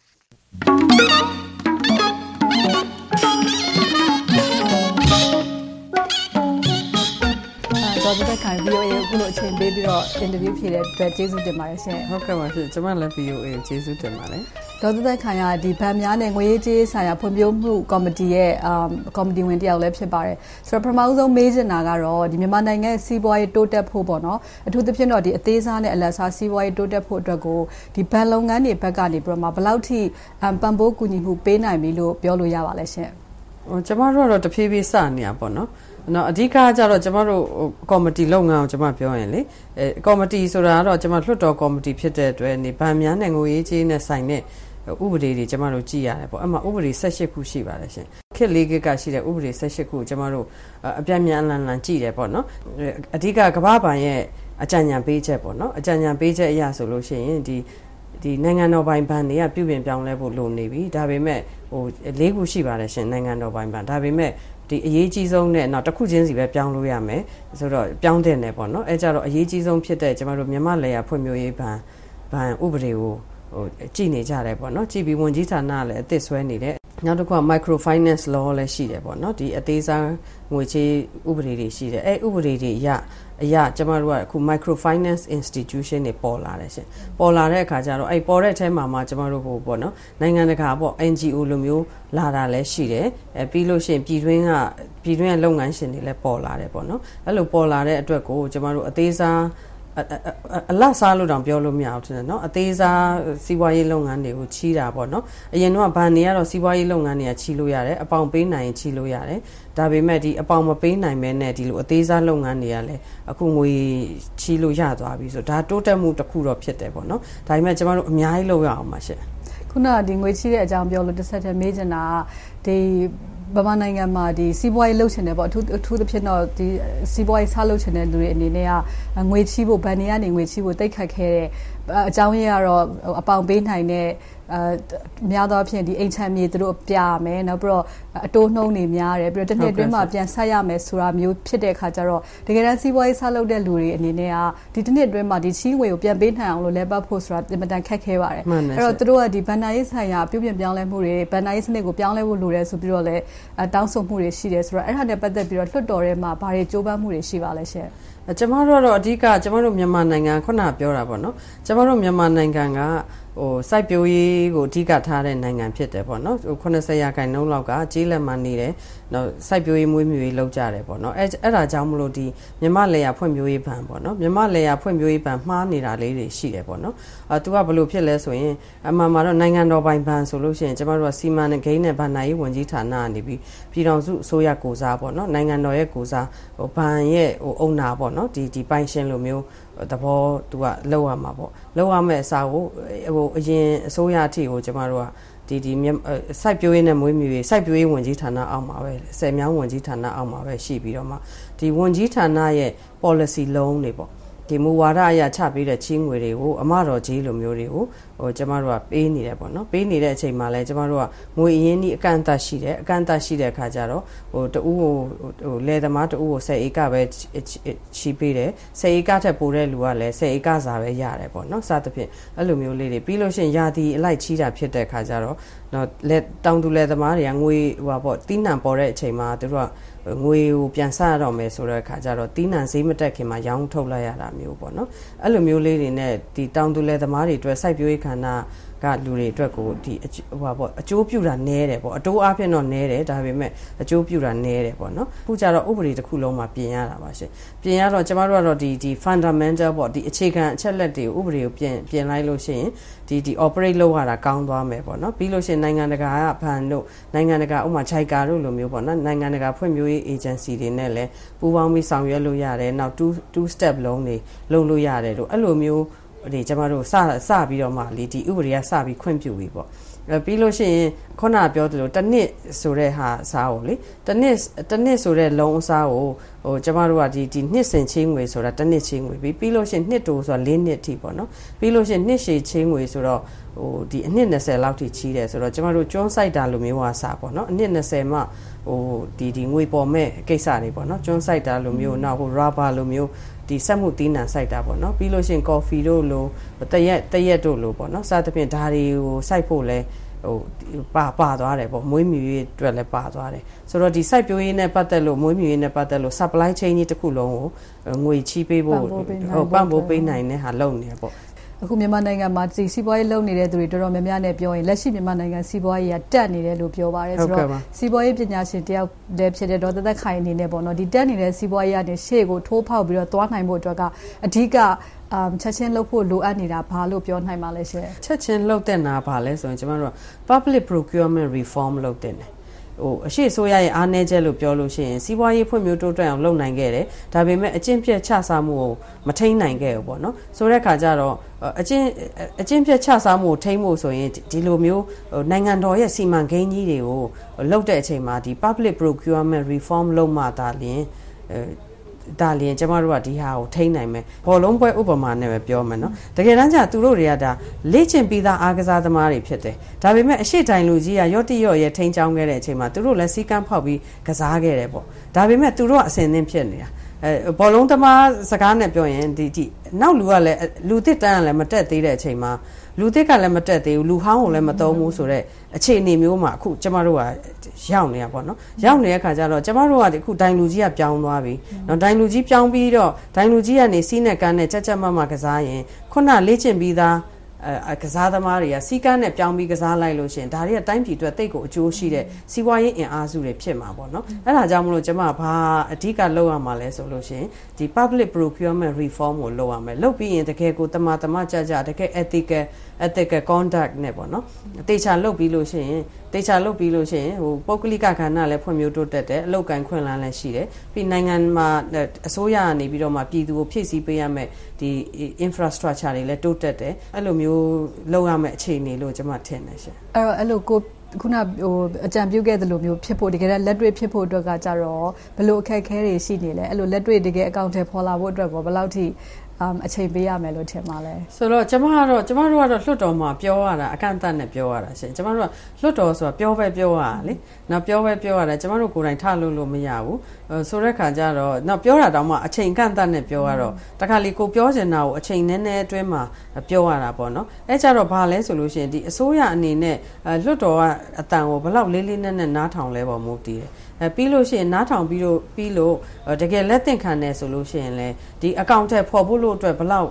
တော်တော်ခိုင် V O A ကိုခုလိုအချိန်ပေးပြီးတော့ interview ဖြေတဲ့အတွက်ကျေးဇူးတင်ပါတယ်ရှင်ဟုတ်ကဲ့ပါရှင်ကျွန်မလည်း V O A ကိုကျေးဇူးတင်ပါတယ်ဒေါက်တာသက်ခိုင်ကဒီဗန်များနဲ့ငွေရေးကြေးဆိုင်ရာဖွံ့ဖြိုးမှုကော်မတီရဲ့အမ်ကော်မတီဝင်တယောက်လည်းဖြစ်ပါတယ်ဆိုတော့ပထမဆုံးမေးချင်တာကတော့ဒီမြန်မာနိုင်ငံစီးပွားရေးတိုးတက်ဖို့ပေါ့နော်အထူးသဖြင့်တော့ဒီအသေးစားနဲ့အလတ်စားစီးပွားရေးတိုးတက်ဖို့အတွက်ကိုဒီဗန်လုပ်ငန်းတွေဘက်ကနေပြီးတော့မှဘယ်လောက်ထိပံ့ပိုးကူညီမှုပေးနိုင်ပြီလို့ပြောလို့ရပါလဲရှင်ဟိုကျွန်မတို့ကတော့တဖြည်းဖြည်းစနေရပါတော့နော်အဓိကကျတော့ကျမတို့ကော်မတီလုပ်ငန်းကိုကျမပြောရင်လေအဲကော်မတီဆိုတာကတော့ကျမလွှတ်တော်ကော်မတီဖြစ်တဲ့အတွက်နေဗန်များနဲ့ငွေရေးကြေးနဲ့ဆိုင်တဲ့ဥပဒေတွေကျမတို့ကြည့်ရတယ်ပေါ့အမှဥပဒေ၁၈ခုရှိပါတယ်ရှင်ခေတ်လေးခေတ်ကရှိတဲ့ဥပဒေ၁၈ခုကိုကျမတို့အပြတ်မြန်အလန်လန်ကြည့်တယ်ပေါ့နော်အဓိကကမ္ဘာ့ဘဏ်ရဲ့အကြံဉာဏ်ပေးချက်ပေါ့နော်အကြံဉာဏ်ပေးချက်အရဆိုလို့ရှိရင်ဒီဒီနိုင်ငံတော်ပိုင်ဘဏ်တွေကပြုပြင်ပြောင်းလဲဖို့လိုနေပြီဒါပေမဲ့ဟိုလေးခုရှိပါတယ်ရှင်နိုင်ငံတော်ပိုင်ဘဏ်ဒါပေမဲ့ဒီအရေးကြီးဆုံးနဲ့နောက်တစ်ခုချင်းစီပဲပြောင်းလို့ရမယ်ဆိုတော့ပြောင်းတဲ့နယ်ပေါ့နော်အဲကြတော့အရေးကြီးဆုံးဖြစ်တဲ့ကျမတို့မြန်မာလေယာဖွံ့ဖြိုးရေးဘဏ်ဘဏ်ဥပဒေကိုဟိုကြည်နေကြတယ်ပေါ့နော်ကြည်ပြီးဝန်ကြီးဌာနလည်းအသစ်ဆွဲနေတယ်နောက်တစ်ခုက micro finance law လည်းရှိတယ်ပေါ့နော်ဒီအသေးစားငွေချေးဥပဒေတွေရှိတယ်အဲဥပဒေတွေအရအရာကျမတို့ကအခု micro finance institution တွေပေါ်လာတယ်ရှင်ပေါ်လာတဲ့အခါကျတော့အဲပေါ်တဲ့အထဲမှာမှကျမတို့ဟိုပေါ့နော်နိုင်ငံတကာပေါ့ N G O လိုမျိုးလာတာလည်းရှိတယ်အဲပြီးလို့ရှိရင်ပြည်တွင်းကပြည်တွင်းရဲ့လုပ်ငန်းရှင်တွေလည်းပေါ်လာတယ်ပေါ့နော်အဲ့လိုပေါ်လာတဲ့အတွက်ကိုကျမတို့အသေးစားအလတ်စားလို့တောင်ပြောလို့မရဘူးတဲ့เนาะအသေးစားစီးပွားရေးလုပ်ငန်းတွေကိုချီးတာပေါ့เนาะအရင်တော့ဗန်တွေကတော့စီးပွားရေးလုပ်ငန်းတွေကချီးလို့ရတယ်အပေါင်ပေးနိုင်ရင်ချီးလို့ရတယ်ဒါပေမဲ့ဒီအပေါင်မပေးနိုင်မဲနဲ့ဒီလိုအသေးစားလုပ်ငန်းတွေကလည်းအခုငွေချီးလို့ရသွားပြီဆိုဒါတိုးတက်မှုတစ်ခုတော့ဖြစ်တယ်ပေါ့เนาะဒါပေမဲ့ကျမတို့အများကြီးလုပ်ရအောင်ပါရှင့်ခုနကဒီငွေချီးတဲ့အကြောင်းပြောလို့တစ်ဆက်တည်းမေးချင်တာဒီဗမာနိုင်ငံမှာဒီစီးပွားရေးလုပ်ချင်တယ်ပေါ့အထူးအထူးသဖြင့်တော့ဒီစီးပွားရေးစားလုပ်ချင်တဲ့လူတွေအနေနဲ့ကငွေချီးဖို့ဗန်နေကနေငွေချီးဖို့တိတ်ခတ်ခဲ့တဲ့အကြောင်းရင်းကတော့အပေါင်ပေးနိုင်တဲ့အဲများသောအားဖြင့်ဒီအိမ်ချမ်းမြေသူတို့ပြရမယ်နောက်ပြီးတော့အတိုးနှုံးတွေများတယ်ပြီးတော့တစ်နှစ်အတွင်းမှာပြန်ဆက်ရမယ်ဆိုတာမျိုးဖြစ်တဲ့အခါကျတော့တကယ်တမ်းစီးပွားရေးစားလုပ်တဲ့လူတွေအနေနဲ့ကဒီတစ်နှစ်အတွင်းမှာဒီချီးငွေကိုပြန်ပေးနိုင်အောင်လို့လဲပတ်ဖို့ဆိုတာအင်မတန်ခက်ခဲပါတယ်အဲ့တော့သူတို့ကဒီဘဏ္ဍာရေးဆိုင်ရာပြုပြင်ပြောင်းလဲမှုတွေဘဏ္ဍာရေးစနစ်ကိုပြောင်းလဲဖို့လိုတယ်ဆိုပြီးတော့လဲတောင်းဆိုမှုတွေရှိတယ်ဆိုတော့အဲ့ဒါနဲ့ပတ်သက်ပြီးတော့လွှတ်တော်ထဲမှာဘာတွေကြိုးပမ်းမှုတွေရှိပါလဲရှင်ကျမတို့တော့အဓိကကျမတို့မြန်မာနိုင်ငံခုနပြောတာပေါ့နော်ကျမတို့မြန်မာနိုင်ငံကဟိုစိုက်ပျိုးရေးကိုအဓိကထားတဲ့နိုင်ငံဖြစ်တယ်ပေါ့နော်ဟိုeightyရာခိုင်နှုန်းလောက်ကကြေးလက်မှနေတယ်နော်စိုက်ပျိုးရေးမွေးမြူရေးလုပ်ကြတယ်ပေါ့နော်အဲအဲ့ဒါကြောင့်မလို့ဒီမြန်မာလေယာဖွံ့ဖြိုးရေးဘဏ်ပေါ့နော်မြန်မာလေယာဖွံ့ဖြိုးရေးဘဏ်မှားနေတာလေးတွေရှိတယ်ပေါ့နော်အဲသူကဘယ်လိုဖြစ်လဲဆိုရင်အမှန်မှာတော့နိုင်ငံတော်ပိုင်ဘဏ်ဆိုလို့ရှိရင်ကျမတို့ကစီမံနဲ့ဂိမ်းနဲ့ဗဏ္ဍာရေးဝန်ကြီးဌာနကနေပြီးပြည်ထောင်စုအစိုးရကိုစားပေါ့နော်နိုင်ငံတော်ရဲ့ကိုစားဟိုဘဏ်ရဲ့ဟိုအုံနာပေါ့နော်ဒီဒီပိုင်ရှင်လိုမျိုးသဘောသူကလောက်ရမှာပေါ့လောက်ရမယ့်အစားကိုဟိုအရင်အစိုးရအထိကိုကျမတို့ကဒီဒီစိုက်ပျိုးရေးနဲ့မွေးမြူရေးစိုက်ပျိုးရေးဝန်ကြီးဌာနအောက်မှာပဲဆယ်မြောင်းဝန်ကြီးဌာနအောက်မှာပဲရှိပြီးတော့မှဒီဝန်ကြီးဌာနရဲ့ policy လုံးတွေပေါ့ဒီမူဝါဒအရချပေးတဲ့ချင်းငွေတွေကိုအမတော်ကြီးလိုမျိုးတွေကိုဟိုကျမတို့ကပေးနေတယ်ပေါ့နော်ပေးနေတဲ့အချိန်မှာလဲကျမတို့ကငွေအရင်းကြီးအကန့်အသတ်ရှိတယ်အကန့်အသတ်ရှိတဲ့အခါကျတော့ဟိုတူဟိုဟိုလယ်သမားတူကိုtenဧကပဲချီးပေးတယ်tenဧကထက်ပိုတဲ့လူကလည်းtenဧကစာပဲရတယ်ပေါ့နော်စသဖြင့်အဲ့လိုမျိုးလေးတွေပြီးလို့ရှိရင်ယာတီအလိုက်ချီးတာဖြစ်တဲ့အခါကျတော့နော်လက်တောင်တူလယ်သမားတွေကငွေဟိုပါပေါ့တီးနှံပေါ်တဲ့အချိန်မှာသူတို့ကငွေကိုပြန်ဆရတော့မယ်ဆိုတဲ့အခါကျတော့တီးနှံဈေးမတက်ခင်မှာရောင်းထုတ်လိုက်ရတာမျိုးပေါ့နော်အဲ့လိုမျိုးလေးတွေနဲ့ဒီတောင်တူလယ်သမားတွေအတွက်စိုက်ပျိုးရေးခန္ဓာကလူတွေအတွက်ကိုဒီဟိုပါပေါ့အကျိုးပြုတာနည်းတယ်ပေါ့အတိုးအားဖြင့်တော့နည်းတယ်ဒါပေမဲ့အကျိုးပြုတာနည်းတယ်ပေါ့နော်အခုကျတော့ဥပဒေတစ်ခုလုံးမှာပြင်ရတာပါရှင်ပြင်ရတော့ကျမတို့ကတော့ဒီဒီ fundamental ပေါ့ဒီအခြေခံအချက်လက်တွေကိုဥပဒေကိုပြင်ပြင်လိုက်လို့ရှိရင်ဒီဒီ operate လုပ်ရတာကောင်းသွားမယ်ပေါ့နော်ပြီးလို့ရှိရင်နိုင်ငံတကာကဘဏ်တို့နိုင်ငံတကာဥပမာ JICA တို့လိုမျိုးပေါ့နော်နိုင်ငံတကာဖွံ့ဖြိုးရေး agency တွေနဲ့လည်းပူးပေါင်းပြီးဆောင်ရွက်လို့ရတယ်နောက်two two step လုံးတွေလုပ်လို့ရတယ်တို့အဲ့လိုမျိုးဒီကျမတို့စစပြီးတော့မှလေဒီဥပဒေကစပြီးခွင့်ပြုပြီပေါ့အဲပြီးလို့ရှိရင်ခုနပြောသလိုတစ်နှစ်ဆိုတဲ့ဟာအစားကိုလေတစ်နှစ်တစ်နှစ်ဆိုတဲ့လုံးအစားကိုဟိုကျမတို့ကဒီဒီနှစ်စင်ချင်းငွေဆိုတာတစ်နှစ်ချင်းငွေပြီးပြီးလို့ရှိရင်နှစ်တိုဆိုတာ၄နှစ်ထိပေါ့နော်ပြီးလို့ရှိရင်နှစ်ရှည်ချင်းငွေဆိုတော့ဟိုဒီအနှစ်twentyလောက်ထိချီးတယ်ဆိုတော့ကျမတို့ကျွန်းဆိုင်တာလိုမျိုးဟာစားပေါ့နော်အနှစ်twentyမှဟိုဒီဒီငွေပေါ်မဲ့ကိစ္စတွေပေါ့နော်ကျွန်းဆိုင်တာလိုမျိုးနောက်ဟို rubber လိုမျိုးဒီစက်မှုတီးနှံစိုက်တာပေါ့နော်ပြီးလို့ရှိရင် coffee တို့လိုတရက်တရက်တို့လိုပေါ့နော်စသဖြင့်ဒါတွေကိုစိုက်ဖို့လဲဟိုပါပါသွားတယ်ပေါ့မွေးမြူရေးအတွက်လည်းပါသွားတယ်ဆိုတော့ဒီစိုက်ပျိုးရေးနဲ့ပတ်သက်လို့မွေးမြူရေးနဲ့ပတ်သက်လို့ supply chain ကြီးတစ်ခုလုံးကိုငွေချီးပေးဖို့ဟိုပံ့ပိုးပေးနိုင်တဲ့ဟာလုပ်နေတယ်ပေါ့အခုမြန်မာနိုင်ငံမှာစီစီးပွားရေးလုပ်နေတဲ့သူတွေတော်တော်များများနဲ့ပြောရင်လက်ရှိမြန်မာနိုင်ငံစီးပွားရေးကတက်နေတယ်လို့ပြောပါတယ်ဆိုတော့စီးပွားရေးပညာရှင်တယောက်လည်းဖြစ်တဲ့ဒေါ်သက်သက်ခိုင်အနေနဲ့ပေါ့နော်ဒီတက်နေတဲ့စီးပွားရေးကနေရှေ့ကိုထိုးဖောက်ပြီးတော့သွားနိုင်ဖို့အတွက်ကအဓိကအမ်ချက်ချင်းလုပ်ဖို့လိုအပ်နေတာဘာလို့ပြောနိုင်မှာလဲရှင်ချက်ချင်းလုပ်တဲ့နာဘာလဲဆိုရင်ကျွန်တော်တို့ public procurement reform လုပ်တဲ့နေဟိုအရှိဆိုရရဲ့အားနည်းချက်လို့ပြောလို့ရှိရင်စီးပွားရေးဖွံ့ဖြိုးတိုးတက်အောင်လုပ်နိုင်ခဲ့တယ်ဒါပေမဲ့အကျင့်ပြတ်ချစားမှုကိုမထိန်းနိုင်ခဲ့ဘူးပေါ့နော်ဆိုတဲ့ခါကျတော့အကျင့်အကျင့်ပြတ်ချစားမှုကိုထိန်းဖို့ဆိုရင်ဒီလိုမျိုးနိုင်ငံတော်ရဲ့စီမံကိန်းကြီးတွေကိုလုပ်တဲ့အချိန်မှာဒီ public procurement reform လုပ်မှသာလျှင်ဒါလျင်ကျမတို့ကဒီဟာကိုထိန်းနိုင်မယ်ဘောလုံးပွဲဥပမာနဲ့ပဲပြောမယ်နော်တကယ်တမ်းကျသူတို့တွေကဒါလေ့ကျင့်ပြီးသားအားကစားသမားတွေဖြစ်တယ်ဒါပေမဲ့အရှိတိုင်လူကြီးကရော့တိရော့ရဲထိန်းချောင်းခဲ့တဲ့အချိန်မှာသူတို့လည်းစီကန်းဖောက်ပြီးကစားခဲ့တယ်ပေါ့ဒါပေမဲ့သူတို့ကအစင်သင်းဖြစ်နေတာအဲဘောလုံးသမားစကားနဲ့ပြောရင်ဒီဒီနောက်လူကလည်းလူတစ်တန်းကလည်းမတက်သေးတဲ့အချိန်မှာလူတစ်ကလည်းမတက်သေးဘူးလူဟောင်းကိုလည်းမသုံးဘူးဆိုတော့အခြေအနေမျိုးမှာအခုကျမတို့ကရောက်နေရပါတော့ရောက်နေတဲ့ခါကျတော့ကျမတို့ကဒီအခုဒိုင်လူကြီးကပြောင်းသွားပြီနော်ဒိုင်လူကြီးပြောင်းပြီးတော့ဒိုင်လူကြီးကနေစီးနဲ့ကန်းနဲ့ကြက်ကြက်မမကစားရင်ခုနလေ့ကျင့်ပြီးသားအဲကစားသမားတွေကစီကန်းနဲ့ပြောင်းပြီးကစားလိုက်လို့ရှင်ဒါတွေကတိုင်းပြည်အတွက်တိတ်ကိုအကျိုးရှိတဲ့စီးပွားရေးအင်အားစုတွေဖြစ်မှာပေါ့နော်အဲ့ဒါကြောင့်မလို့ကျမဘာအဓိကလုပ်ရမှာလဲဆိုလို့ရှင်ဒီ public procurement reform ကိုလုပ်ရမယ်လုပ်ပြီးရင်တကယ်ကိုတမတမကြကြတကယ် ethical ethical conduct နဲ့ပေါ့နော်တေချာလုပ်ပြီးလို့ရှင်တေချာလုပ်ပြီးလို့ရှင်ဟိုပုဂ္ဂလိကကဏ္ဍလည်းဖွံ့ဖြိုးတိုးတက်တယ်အလုပ်ကိုင်ခွင့်လန်းလည်းရှိတယ်ပြီးနိုင်ငံမှာအစိုးရကနေပြီးတော့မှပြည်သူကိုဖြည့်ဆည်းပေးရမယ်ဒီ infrastructure တွေလည်းတိုးတက်တယ်အဲ့လိုမျိုးလုပ်ရမယ့်အခြေအနေလို့ကျွန်မထင်တယ်ရှင်အဲ့တော့အဲ့လိုကိုခုနဟိုအကြံပြုခဲ့သလိုမျိုးဖြစ်ဖို့တကယ်လက်တွေ့ဖြစ်ဖို့အတွက်ကကြတော့ဘယ်လိုအခက်အခဲတွေရှိနေလဲအဲ့လိုလက်တွေ့တကယ်အကောင့်ထဲပေါ်လာဖို့အတွက်ကိုဘယ်လောက်ထိUm, အချိန်ပေးရမယ်လို့ထင်ပါလဲဆိုတော့ကျမကတော့ကျမတို့ကတော့လွတ်တော်မှာပြောရတာအကန့်အသတ်နဲ့ပြောရတာရှင်ကျမတို့ကလွတ်တော်ဆိုတာပြောပဲပြောရတာလေနောက်ပြောပဲပြောရတာကျမတို့ကိုယ်တိုင်ထလို့လို့မရဘူးဆိုတဲ့ခါကျတော့နောက်ပြောတာတောင်မှအချိန်အကန့်အသတ်နဲ့ပြောရတော့တခါလေကိုပြောချင်တာကိုအချိန်နည်းနည်းအတွင်းမှာပြောရတာပေါ့နော်အဲကြတော့ဘာလဲဆိုလို့ရှိရင်ဒီအစိုးရအနေနဲ့လွတ်တော်ကအတန်ကိုဘလောက်လေးလေးနက်နက်နားထောင်လဲပေါ့မဟုတ်တည်တယ်အဲပြီးလို့ရှိရင်နားထောင်ပြီးလို့ပြီးလို့တကယ်လက်သင့်ခံတယ်ဆိုလို့ရှိရင်လေဒီအကောင့်ထဲပေါ်ဖို့လို့အတွက်ဘလောက်ဟ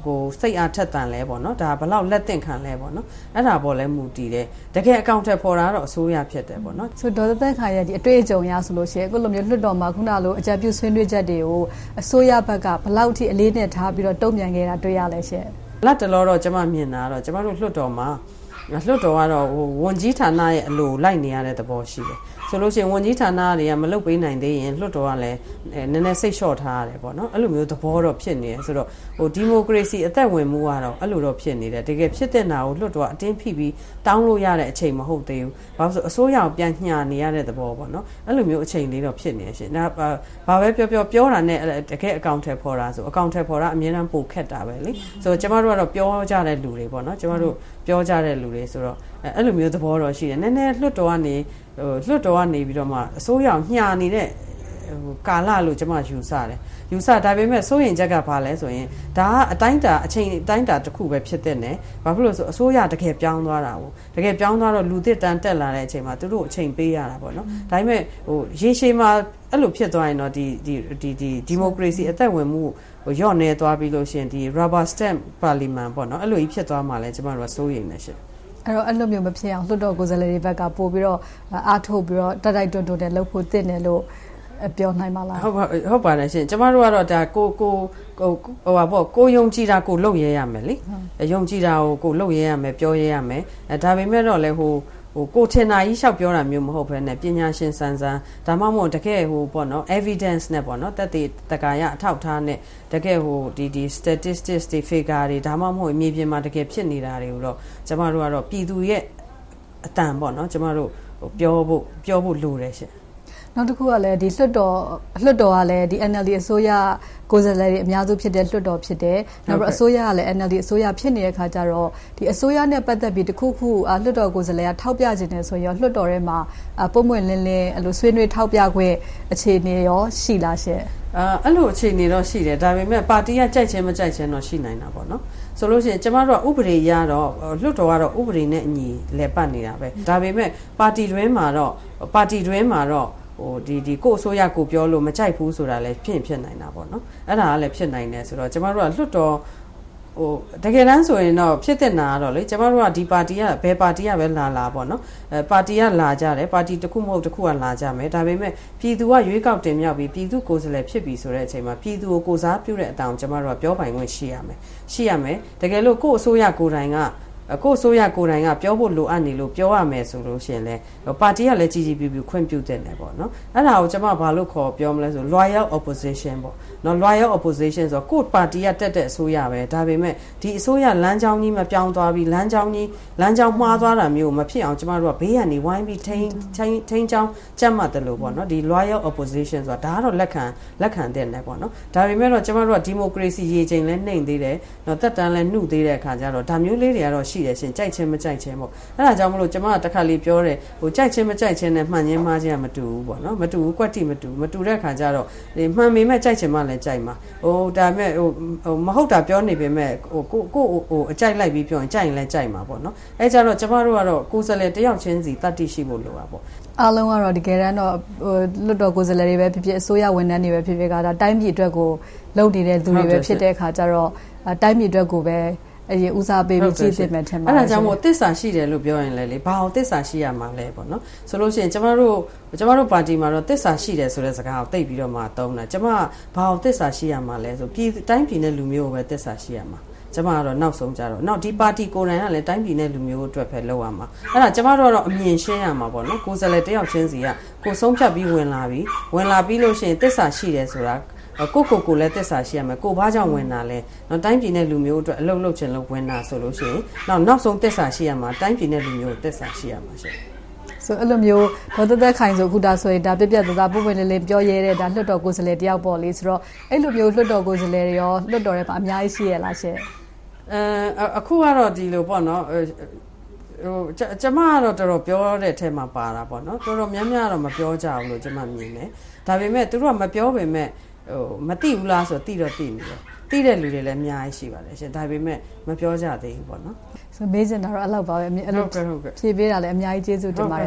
ကိုစိတ်အားထက်သန်လဲပေါ့နော်ဒါဘလောက်လက်သင့်ခံလဲပေါ့နော်အဲ့ဒါပေါ်လဲမူတည်တယ်တကယ်အကောင့်ထက်ပေါ်တာတော့အစိုးရဖြစ်တယ်ပေါ့နော်ဆိုဒေါ်သက်ခိုင်ရဲ့ဒီအတွေ့အကြုံရဆိုလို့ရှိရင်အခုလိုမျိုးလွှတ်တော်မှာခုနလိုအကြံပြုဆွေးနွေးချက်တွေကိုအစိုးရဘက်ကဘလောက်ထိအလေးနဲ့ထားပြီးတော့တုံ့ပြန်ခဲ့တာတွေ့ရလဲရှင့်လက်တလောတော့ကျွန်မမြင်တာတော့ကျွန်မတို့လွှတ်တော်မှာလွှတ်တော်ကတော့ဟိုဝန်ကြီးဌာနရဲ့အလိုလိုက်နေရတဲ့သဘောရှိတယ်ဆိုလို့ရှိရင်ဝန်ကြီးဌာနတွေကမလုပ်ပေးနိုင်သေးရင်လွှတ်တော်ကလည်းနည်းနည်းစိတ်လျှော့ထားရတယ်ပေါ့နော်အဲ့လိုမျိုးသဘောတော့ဖြစ်နေတယ်ဆိုတော့ဟိုဒီမိုကရေစီအသက်ဝင်မှုကတော့အဲ့လိုတော့ဖြစ်နေတယ်တကယ်ဖြစ်တဲ့နာကိုလွှတ်တော်ကအတင်းဖိပြီးတောင်းလို့ရတဲ့အချိန်မဟုတ်သေးဘူးဘာလို့ဆိုအစိုးရကိုပြန်ညှာနေရတဲ့သဘောပေါ့နော်အဲ့လိုမျိုးအချိန်လေးတော့ဖြစ်နေရှင်ဒါဘာပဲပြောပြောပြောတာနဲ့တကယ်အကောင့်ထဲပေါ်တာဆိုအကောင့်ထဲပေါ်တာအများအားပိုခက်တာပဲလေဆိုတော့ကျမတို့ကတော့ပြောကြတဲ့လူတွေပေါ့နော်ကျမတို့ပြောကြတဲ့လူတွေဆိုတော့အဲ့လိုမျိုးသဘောတော့ရှိတယ်နည်းနည်းလွှတ်တော်ကနေဟိုလွှတ်တော်ကနေပြီးတော့မှအစိုးရညှာနေတဲ့ဟိုကာလလို့ကျွန်မယူဆတယ်ယူဆဒါပေမဲ့စိုးရင်ချက်ကဘာလဲဆိုရင်ဒါကအတိုင်းတာအချိန်အတိုင်းတာတစ်ခုပဲဖြစ်တဲ့နဲ့ဘာဖြစ်လို့ဆိုအစိုးရတကယ်ပြောင်းသွားတာကိုတကယ်ပြောင်းသွားတော့လူသစ်တန်းတက်လာတဲ့အချိန်မှာသူတို့အချိန်ပေးရတာပေါ့နော်ဒါပေမဲ့ဟိုရေရှည်မှာအဲ့လိုဖြစ်သွားရင်တော့ဒီဒီဒီဒီဒီမိုကရေစီအသက်ဝင်မှုဟိုရော့နေသွားပြီးလို့ရှိရင်ဒီ rubber stamp parliament ပေါ့နော်အဲ့လိုကြီးဖြစ်သွားမှလည်းကျွန်မတို့ကစိုးရိမ်နေရှင်အဲ့တော့အဲ့လိုမျိုးမဖြစ်အောင်လွှတ်တော်ကိုယ်စားလှယ်တွေဘက်ကပို့ပြီးတော့အားထုတ်ပြီးတော့တိုက်တိုက်တွန်းတွန်းနဲ့လှုပ်ဖို့တင့်တယ်လို့ပြောနိုင်ပါလားဟုတ်ပါဟုတ်ပါတယ်ရှင်ကျမတို့ကတော့ဒါကိုကိုဟိုဟိုပါပေါ့ကိုယုံကြည်တာကိုလုပ်ရဲရမယ်လေယုံကြည်တာကိုကိုလုပ်ရဲရမယ်ပြောရဲရမယ်အဲဒါပေမဲ့တော့လေဟိုဟိုကိုထင်တာကြီးလျှောက်ပြောတာမျိုးမဟုတ်ဘဲနဲ့ပညာရှင်စံစံဒါမှမဟုတ်တကယ်ဟိုပေါ့နော် evidence နဲ့ပေါ့နော်တက်တည်တက္ကရာအထောက်ထားနဲ့တကယ်ဟိုဒီဒီ statistics တွေ figure တွေဒါမှမဟုတ်အမြင်ပြင်မှာတကယ်ဖြစ်နေတာတွေကိုတော့ကျမတို့ကတော့ပြည်သူရဲ့အတန်ပေါ့နော်ကျမတို့ဟိုပြောဖို့ပြောဖို့လိုတယ်ရှင်နောက်တစ်ခုကလည်းဒီလွှတ်တော်လွှတ်တော်ကလည်းဒီ N L D အစိုးရကိုယ်စားလှယ်တွေအများစုဖြစ်တဲ့လွှတ်တော်ဖြစ်တယ်။နောက်ပြီးအစိုးရကလည်း N L D အစိုးရဖြစ်နေတဲ့အခါကျတော့ဒီအစိုးရနဲ့ပတ်သက်ပြီးတခုခုလွှတ်တော်ကိုယ်စားလှယ်ကထောက်ပြခြင်းနဲ့ဆိုရင်လွှတ်တော်ထဲမှာပုံမှန်လင်းလင်းအဲ့လိုဆွေးနွေးထောက်ပြခွင့်အခြေအနေရောရှိလားရှင့်။အာအဲ့လိုအခြေအနေတော့ရှိတယ်ဒါပေမဲ့ပါတီကကြိုက်ခြင်းမကြိုက်ခြင်းတော့ရှိနိုင်တာပေါ့နော်။ဆိုလို့ရှိရင်ကျမတို့ကဥပဒေရတော့လွှတ်တော်ကတော့ဥပဒေနဲ့အညီလဲပတ်နေတာပဲ။ဒါပေမဲ့ပါတီတွင်းမှာတော့ပါတီတွင်းမှာတော့ဟိုဒီဒီကိုအစိုးရကိုပြောလို့မကြိုက်ဘူးဆိုတာလည်းဖြစ်ဖြစ်နိုင်တာပေါ့နော်အဲ့ဒါကလည်းဖြစ်နိုင်တယ်ဆိုတော့ကျမတို့ကလွတ်တော်ဟိုတကယ်တမ်းဆိုရင်တော့ဖြစ်တဲ့နာကတော့လေကျမတို့ကဒီပါတီကဘယ်ပါတီကပဲလာလာပေါ့နော်အဲပါတီကလာကြတယ်ပါတီတစ်ခုမဟုတ်တစ်ခုကလာကြမယ်ဒါပေမဲ့ပြည်သူကရွေးကောက်တင်မြှောက်ပြီးပြည်သူကိုယ်စားလှယ်ဖြစ်ပြီးဆိုတဲ့အချိန်မှာပြည်သူကိုကိုစားပြုတဲ့အတောင်ကျမတို့ကပြောပိုင်ခွင့်ရှိရမယ်ရှိရမယ်တကယ်လို့ကိုအစိုးရကိုယ်တိုင်ကကိုအစိုးရကိုယ်တိုင်ကပြောဖို့လိုအပ်နေလို့ပြောရမယ်ဆိုလို့ရှိရင်လေပါတီကလည်းကြီးကြီးပြူပြူခွင့်ပြုတဲ့နယ်ပေါ့နော်အဲ့ဒါကိုကျွန်မဘာလို့ခေါ်ပြောမလဲဆို loyal opposition ပေါ့နော် loyal opposition ဆိုတော့ကိုပါတီကတက်တဲ့အစိုးရပဲဒါပေမဲ့ဒီအစိုးရလမ်းကြောင်းကြီးမပြောင်းသွားပြီးလမ်းကြောင်းကြီးလမ်းကြောင်းမှားသွားတာမျိုးမဖြစ်အောင်ကျွန်မတို့ကဘေးကနေဝိုင်းပြီးထိန်းထိန်းထိန်းချောင်းကြက်မှတ်တယ်လို့ပေါ့နော်ဒီ loyal opposition ဆိုတာဒါကတော့လက်ခံလက်ခံတဲ့နယ်ပေါ့နော်ဒါပေမဲ့တော့ကျွန်မတို့က democracy ရေချိန်လဲနှိမ်သေးတယ်နော်တက်တန်းလဲနှုတ်သေးတဲ့အခါကျတော့ဒါမျိုးလေးတွေကတော့ရှိတယ်ရှင်ကြိုက်ချင်းမကြိုက်ချင်းပေါ့အဲ့ဒါကြောင့်မလို့ကျွန်မကတစ်ခါလေးပြောတယ်ဟိုကြိုက်ချင်းမကြိုက်ချင်းနဲ့မှန်ချင်းမှားချင်းကမတူဘူးပေါ့နော်မတူဘူးကွက်တိမတူမတူတဲ့ခါကျတော့ဒီမှန်ပေမဲ့ကြိုက်ချင်းမှလည်းကြိုက်မှာဟိုဒါပေမဲ့ဟိုဟိုမဟုတ်တာပြောနေပေမဲ့ဟိုကိုကိုဟိုအကြိုက်လိုက်ပြီးပြောရင်ကြိုက်ရင်လည်းကြိုက်မှာပေါ့နော်အဲကြတော့ကျွန်မတို့ကတော့ကိုယ်စားလှယ်တယောက်ချင်းစီတတ်သိရှိဖို့လိုတာပေါ့အားလုံးကတော့ဒီကယ်တမ်းတော့ဟိုလွတ်တော်ကိုယ်စားလှယ်တွေပဲဖြစ်ဖြစ်အစိုးရဝန်ထမ်းတွေပဲဖြစ်ဖြစ်ကဒါတိုင်းပြည်အတွက်ကိုလုပ်နေတဲ့သူတွေပဲဖြစ်တဲ့အခါကျတော့တိုင်းပြည်အတွက်ကိုပဲအဲ့ဒီဦးစားပေးပြီးကြည့်သိမယ်ထင်ပါတယ်အဲ့ဒါကြောင့်မို့သစ္စာရှိတယ်လို့ပြောရင်လည်းလေဘာအောင်သစ္စာရှိရမှာလဲပေါ့နော်ဆိုလို့ရှိရင်ကျမတို့ကျမတို့ပါတီမှာတော့သစ္စာရှိတယ်ဆိုတဲ့စကားကိုသိပြီးတော့မှသုံးတာကျမဘာအောင်သစ္စာရှိရမှာလဲဆိုပြည်တိုင်းပြည်နဲ့လူမျိုးကိုပဲသစ္စာရှိရမှာကျမကတော့နောက်ဆုံးကြတော့နောက်ဒီပါတီကိုယ်တိုင်ကလည်းတိုင်းပြည်နဲ့လူမျိုးအတွက်ပဲလုပ်ရမှာအဲ့ဒါကျမတို့ကတော့အမြင်ရှင်းရမှာပေါ့နော်ကိုယ်စားလှယ်တယောက်ချင်းစီကကိုဆုံးဖြတ်ပြီးဝင်လာပြီးဝင်လာပြီးလို့ရှိရင်သစ္စာရှိတယ်ဆိုတာကိုကိုကိုလည်းသစ္စာရှိရမယ်ကိုဘာကြောင့်ဝင်တာလဲနော်တိုင်းပြည်နဲ့လူမျိုးအတွက်အလုပ်လုပ်ချင်လို့ဝင်တာဆိုလို့ရှိရင်နောက်နောက်ဆုံးသစ္စာရှိရမှာတိုင်းပြည်နဲ့လူမျိုးသစ္စာရှိရမှာရှင်ဆိုအဲ့လိုမျိုးဒေါ်သက်သက်ခိုင်ဆိုအခုဒါဆိုရင်ဒါပြပြသားသားပုံပွင့်လေးလေးပြောရဲတဲ့ဒါလွှတ်တော်ကိုယ်စားလှယ်တယောက်ပေါ့လေဆိုတော့အဲ့လိုမျိုးလွှတ်တော်ကိုယ်စားလှယ်တွေရောလွှတ်တော်ထဲမှာအများကြီးရှိရလားရှင်အဲအခုကတော့ဒီလိုပေါ့နော်ဟိုကျမကတော့တော်တော်ပြောတဲ့အထက်မှာပါတာပေါ့နော်တော်တော်များများတော့မပြောကြဘူးလို့ကျမမြင်တယ်ဒါပေမဲ့သူတို့ကမပြောပေမဲ့ဟိုမသိဘူးလားဆိုတော့သိတော့သိနေတယ်သိတဲ့လူတွေလည်းအများကြီးရှိပါတယ်ရှင်ဒါပေမဲ့မပြောကြသေးဘူးပေါ့နော်ဆိုမေးချင်တာတော့အဲ့လောက်ပါပဲအဲ့လိုဖြေပေးတာလည်းအများကြီးကျေးဇူးတင်ပါတယ်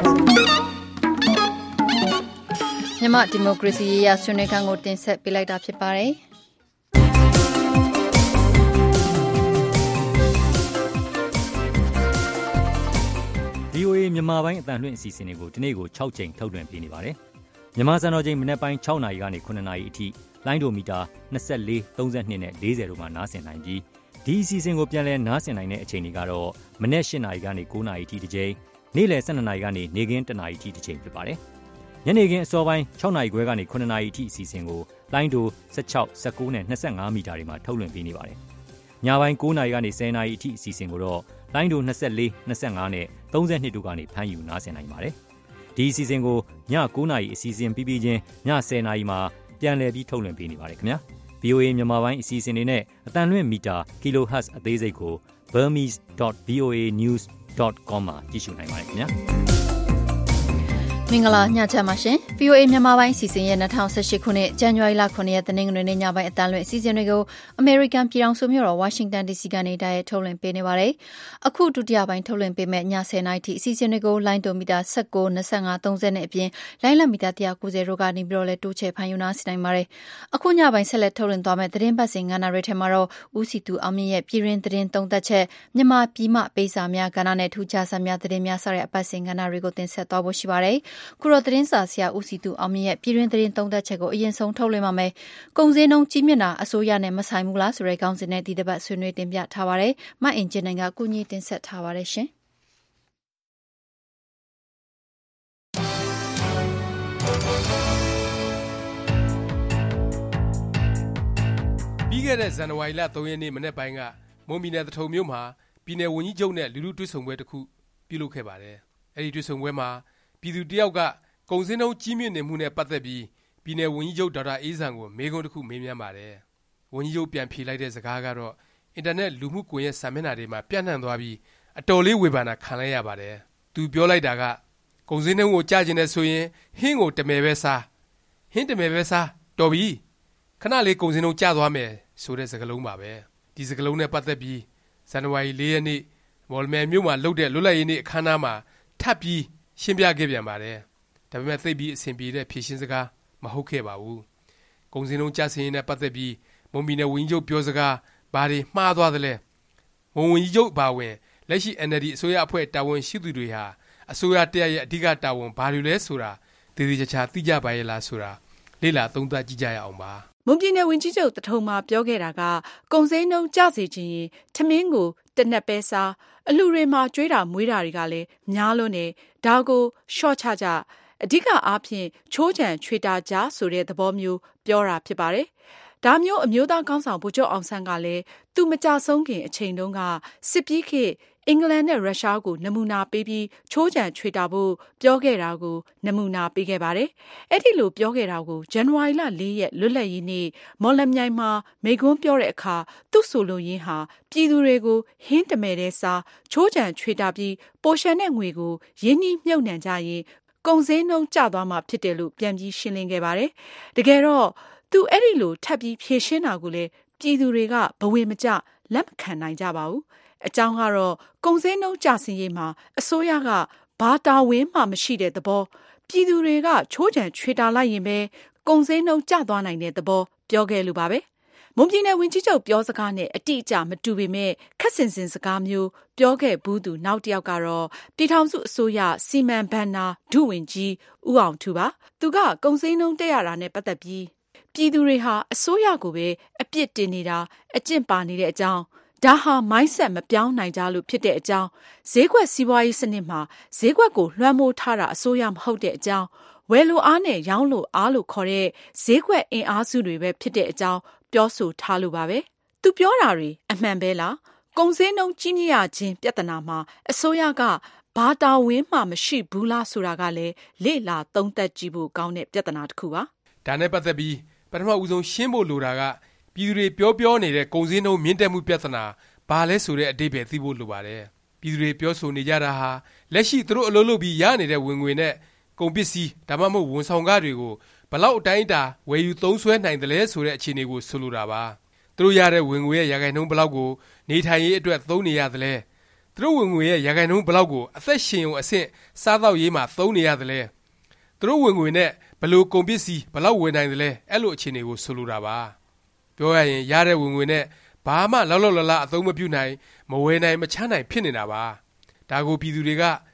မြန်မာဒီမိုကရေစီရေးရဆွေးနွေးခန်းကိုတင်ဆက်ပေးလိုက်တာဖြစ်ပါတယ်ဗီအိုအေ မြန်မာပိုင်းအသံလွှင့်အစီအစဉ်တွေကိုဒီနေ့ကို၆ကြိမ်ထုတ်လွှင့်ပေးနေပါတယ်။မြန်မာစံတော်ချိန်မနက်ပိုင်း၆နာရီကနေခုနှစ်နာရီအထိလိုင်းဒိုမီတာ၂၄, ၃၂နဲ့၄၀တို့မှာနားဆင်နိုင်ပြီးဒီအစီအစဉ်ကိုပြန်လည်နားဆင်နိုင်တဲ့အချိန်တွေကတော့မနက်၈နာရီကနေ၉နာရီအထိတစ်ကြိမ်နေ့လယ်၁၂နာရီကနေနေ့ခင်း၁နာရီအထိတစ်ကြိမ်ဖြစ်ပါတယ်။ညနေခင်းအစောပိုင်း၆နာရီခွဲကနေခုနှစ်နာရီအထိအစီအစဉ်ကိုလိုင်းဒို၁၆, ၁၉နဲ့၂၅မီတာတွေမှာထုတ်လွှင့်ပေးနေပါတယ်။ညပိုင်း၉နာရီကနေ၁၀နာရီအထိအစီအစဉ်ကိုတော့လိုင်းဒို၂၄, ၂၅နဲ့၃၂တို့ကနေဖမ်းယူနားဆင်နိုင်ပါတယ်။ဒီအစီအစဉ်ကိုည၉နာရီအစီအစဉ်ပြီးပြီးချင်းည၁၀နာရီမှာပြန်လည်ပြီးထုတ်လွှင့်ပေးနေပါတယ်ခင်ဗျာ။ ဗီအိုအေ မြန်မာပိုင်းအစီအစဉ်တွေနဲ့အသံလွှင့်မီတာ kilohertz အသေးစိတ်ကို burmese dot v o a news dot com မှာကြည့်ရှုနိုင်ပါတယ်ခင်ဗျာ။မင်္ဂလာညချမ်းပါရှင် ဗီအိုအေ မြန်မာပိုင်းအစီအစဉ်ရဲ့၂၀၁၈ခုနှစ်ဇန်နဝါရီလခုနှစ်ရက်တနင်္ဂနွေနေ့ညပိုင်းအသံလွှင့်အစီအစဉ်တွေကိုအမေရိကန်ပြည်ထောင်စုမြို့တော်ဝါရှင်တန်ဒီစီကနေတိုက်ရိုက်ထုတ်လွှင့်ပေးနေပါတယ်။အခုဒုတိယပိုင်းထုတ်လွှင့်ပေးမဲ့ည၁၀နာရီထိအစီအစဉ်တွေကိုလိုင်းဒိုမီတာ၁၉, ၂၅, ၃၀နဲ့အပြင်လိုင်းလမီတာ၁၉၀တို့ကနေပြီးတော့လည်းတိုးချဲ့ဖန်ယူနားဆင်နိုင်ပါတယ်။အခုညပိုင်းဆက်လက်ထုတ်လွှင့်သွားမဲ့သတင်းပတ်စဉ်ကဏ္ဍတွေထဲမှာတော့ဦးစီသူအောင်မြင့်ရဲ့ပြည်ရင်းသတင်းသုံးသပ်ချက်မြန်မာပြည်မှပေးစာများကဏ္ဍနဲ့ထူးခြားစာများသတင်းများစတဲ့အပတ်စဉ်ကဏ္ဍတွေကိုတင်ဆက်သွားဖို့ရှိပါတယ်။ခုတော့သတင်းစာဆရာဦးစီသူအောင်မြင့်ရဲ့ပြည်တွင်းသတင်းသုံးသပ်ချက်ကိုအရင်ဆုံးထုတ်လွှင့်ပါမယ်။ကုန်စည်နှုန်းကြီးမြင့်တာအစိုးရနဲ့မဆိုင်ဘူးလားဆိုတဲ့ခေါင်းစဉ်နဲ့ဒီတစ်ပတ်ဆွေးနွေးတင်ပြထားပါတယ်။မအင်ဂျင်နိုင်ကကုညီတင်ဆက်ထားပါတယ်ရှင်။ပြီးခဲ့တဲ့ဇန်နဝါရီလ၃ရက်နေ့မနေ့ပိုင်းကမွန်ပြည်နယ်သထုံမြို့မှာပြည်နယ်ဝန်ကြီးချုပ်နဲ့လူထုတွေ့ဆုံပွဲတစ်ခုပြုလုပ်ခဲ့ပါတယ်။အဲဒီတွေ့ဆုံပွဲမှာပြည်သူတယောက်ကကုန်စည်နှုန်းကြီးမြင့်နေမှုနဲ့ပတ်သက်ပြီးပြည်နယ်ဝန်ကြီးချုပ်ဒေါက်တာအေးဇံကိုမေးခွန်းတစ်ခုမေးမြန်းပါတယ်။ဝန်ကြီးချုပ်ပြန်ဖြေလိုက်တဲ့စကားကတော့အင်တာနက်လူမှုကွန်ရက်စာမျက်နှာတွေမှာပြန့်နှံ့သွားပြီးအတော်လေးဝေဖန်တာခံလိုက်ရပါတယ်။သူပြောလိုက်တာကကုန်စည်နှုန်းကိုကြားကျင်နေဆိုရင်ဟင်းကိုတမယ်ပဲစားဟင်းတမယ်ပဲစားတော်ပြီခဏလေးကုန်စည်နှုန်းကျသွားမယ်ဆိုတဲ့စကားလုံးပါပဲ။ဒီစကားလုံးနဲ့ပတ်သက်ပြီးဇန်နဝါရီ၄ရက်နေ့မော်လမြိုင်မြို့မှာလုပ်တဲ့လွတ်လပ်ရေးနေ့အခမ်းအနားမှာထပ်ပြီးရှင်းပြခဲ့ပြန်ပါတယ်။ဒါပေမဲ့သိပ်ပြီးအဆင်ပြေတဲ့ဖြေရှင်းစကားမဟုတ်ခဲ့ပါဘူး။ကုန်စည်နှုန်းကျဆင်းရေးနဲ့ပတ်သက်ပြီးမွန်ပြည်နယ်ဝန်ကြီးချုပ်ပြောစကားဘာတွေမှားသွားသလဲ။မွန်ဝန်ကြီးချုပ်ပါဝင်လက်ရှိ အန်အယ်လ်ဒီ အစိုးရအဖွဲ့တာဝန်ရှိသူတွေဟာအစိုးရတရပ်ရဲ့အဓိကတာဝန်ဘာတွေလဲဆိုတာသေသေးချာချာသိကြပါရဲ့လားဆိုတာလေ့လာသုံးသပ်ကြည့်ကြရအောင်ပါ။မွန်ပြည်နယ်ဝန်ကြီးချုပ်တထုံမှာပြောခဲ့တာကကုန်စည်နှုန်းကျစေခြင်းရင်ထမင်းကိုတနက်ပဲစားအလှတွေမှာကျွေးတာမွေးတာတွေကလည်းများလွန်းနေဒါကိုရှော့ချကြအဓိကအားဖြင့်ချိုးချံချွေတာကြဆိုတဲ့သဘောမျိုးပြောတာဖြစ်ပါတယ်။ဒါမျိုးအမျိုးသားခေါင်းဆောင်ဗိုလ်ချုပ်အောင်ဆန်းကလည်းသူမကြဆုံးခင်အချိန်တုန်းကစစ်ပြီးခေတ်အင်္ဂလန်နဲ့ရုရှားကိုနမူနာပေးပြီးချိုးချံချွေတာဖို့ပြောခဲ့တာကိုနမူနာပေးခဲ့ပါတယ်။အဲ့ဒီလိုပြောခဲ့တာကိုဇန်နဝါရီလ၄ရက်လွတ်လပ်ရေးနေ့မော်လမြိုင်မှာမိန့်ခွန်းပြောတဲ့အခါသူ့ဆိုလိုရင်းဟာပြည်သူတွေကိုဟင်းတမယ်တဲ့စားချိုးချံချွေတာပြီးပိုရှန်တဲ့ငွေကိုရင်းနှီးမြုပ်နှံကြရင်ကုန်စည်နှုန်းကျသွားမှာဖြစ်တယ်လို့ပြန်ပြီးရှင်းလင်းခဲ့ပါတယ်။တကယ်တော့သူအဲ့ဒီလိုထပ်ပြီးဖြေရှင်းတာကိုလေပြည်သူတွေကဘဝင်မကျလက်မခံနိုင်ကြပါဘူး။အကြောင်းကတော့ကုန်စည်နှုန်းကျဆင်းရေးမှာအစိုးရကဘာတာဝန်မှမရှိတဲ့သဘောပြည်သူတွေကချိုးချံချွေတာလိုက်ရင်ပဲကုန်စည်နှုန်းကျသွားနိုင်တဲ့သဘောပြောခဲ့လို့ပါပဲ။မွန်ပြည်နယ်ဝန်ကြီးချုပ်ပြောစကားနဲ့အတိအကျမတူပေမဲ့ခက်စင်စင်စကားမျိုးပြောခဲ့ဘူးသူနောက်တစ်ယောက်ကတော့ပြည်ထောင်စုအစိုးရစီမံဘဏ္ဍာဒုဝန်ကြီးဦးအောင်ထူပါသူကကုန်စည်နှုန်းတက်ရတာနဲ့ပတ်သက်ပြီးပြည်သူတွေဟာအစိုးရကိုပဲအပြစ်တင်နေတာအကျင့်ပါနေတဲ့အကြောင်းဒါဟာမိုင်းဆက်မပြောင်းနိုင်ကြလို့ဖြစ်တဲ့အကြောင်းဈေးကွက်စီးပွားရေးစနစ်မှာဈေးကွက်ကိုလွှမ်းမိုးထားတာအစိုးရမဟုတ်တဲ့အကြောင်းဝယ်လိုအားနဲ့ရောင်းလိုအားလို့ခေါ်တဲ့ဈေးကွက်အင်အားစုတွေပဲဖြစ်တဲ့အကြောင်းပြောဆိုထားလို့ပါပဲသူပြောတာတွေအမှန်ပဲလားကုန်စည်နှုန်းကြီးမြင့်ရခြင်းပြဿနာမှာအစိုးရကဘာတာဝန်မှမရှိဘူးလားဆိုတာကလည်းလေ့လာသုံးသပ်ကြည့်ဖို့ကောင်းတဲ့ပြဿနာတစ်ခုပါဒါနဲ့ပတ်သက်ပြီးပထမဦးဆုံးရှင်းဖို့လိုတာကပြည်သူတွေပြောပြောနေတဲ့ကုန်စည်နှုန်းမြင့်တက်မှုပြဿနာဘာလဲဆိုတဲ့အဓိပ္ပာယ်သိဖို့လိုပါတယ်ပြည်သူတွေပြောဆိုနေကြတာဟာလက်ရှိသူတို့အလုပ်လုပ်ပြီးရနေတဲ့ဝင်ငွေနဲ့ကုန်ပစ္စည်းဒါမှမဟုတ်ဝန်ဆောင်ကားတွေကိုဘလောက်အတိုင်းအတာဝယ်ယူသုံးစွဲနိုင်တယ်လဲဆိုတဲ့အခြေအနေကိုဆိုလိုတာပါသူတို့ရတဲ့ဝင်ငွေရဲ့ရာခိုင်နှုန်းဘလောက်ကိုနေထိုင်ရေးအတွက်သုံးနေရတယ်လဲသူတို့ဝင်ငွေရဲ့ရာခိုင်နှုန်းဘလောက်ကိုအသက်ရှင်ုံအဆင့်စားသောက်ရေးမှာသုံးနေရတယ်လဲသူတို့ဝင်ငွေနဲ့ဘလို့ကုန်ပစ္စည်းဘလောက်ဝယ်နိုင်တယ်လဲအဲ့လိုအခြေအနေကိုဆိုလိုတာပါပြောရရင်ရတဲ့ဝင်ငွေနဲ့ဘာမှလောက်လောက်လလအသုံးမပြုနိုင်မဝယ်နိုင်မချနိုင်ဖြစ်နေတာပါဒါကိုပြည်သူတွေက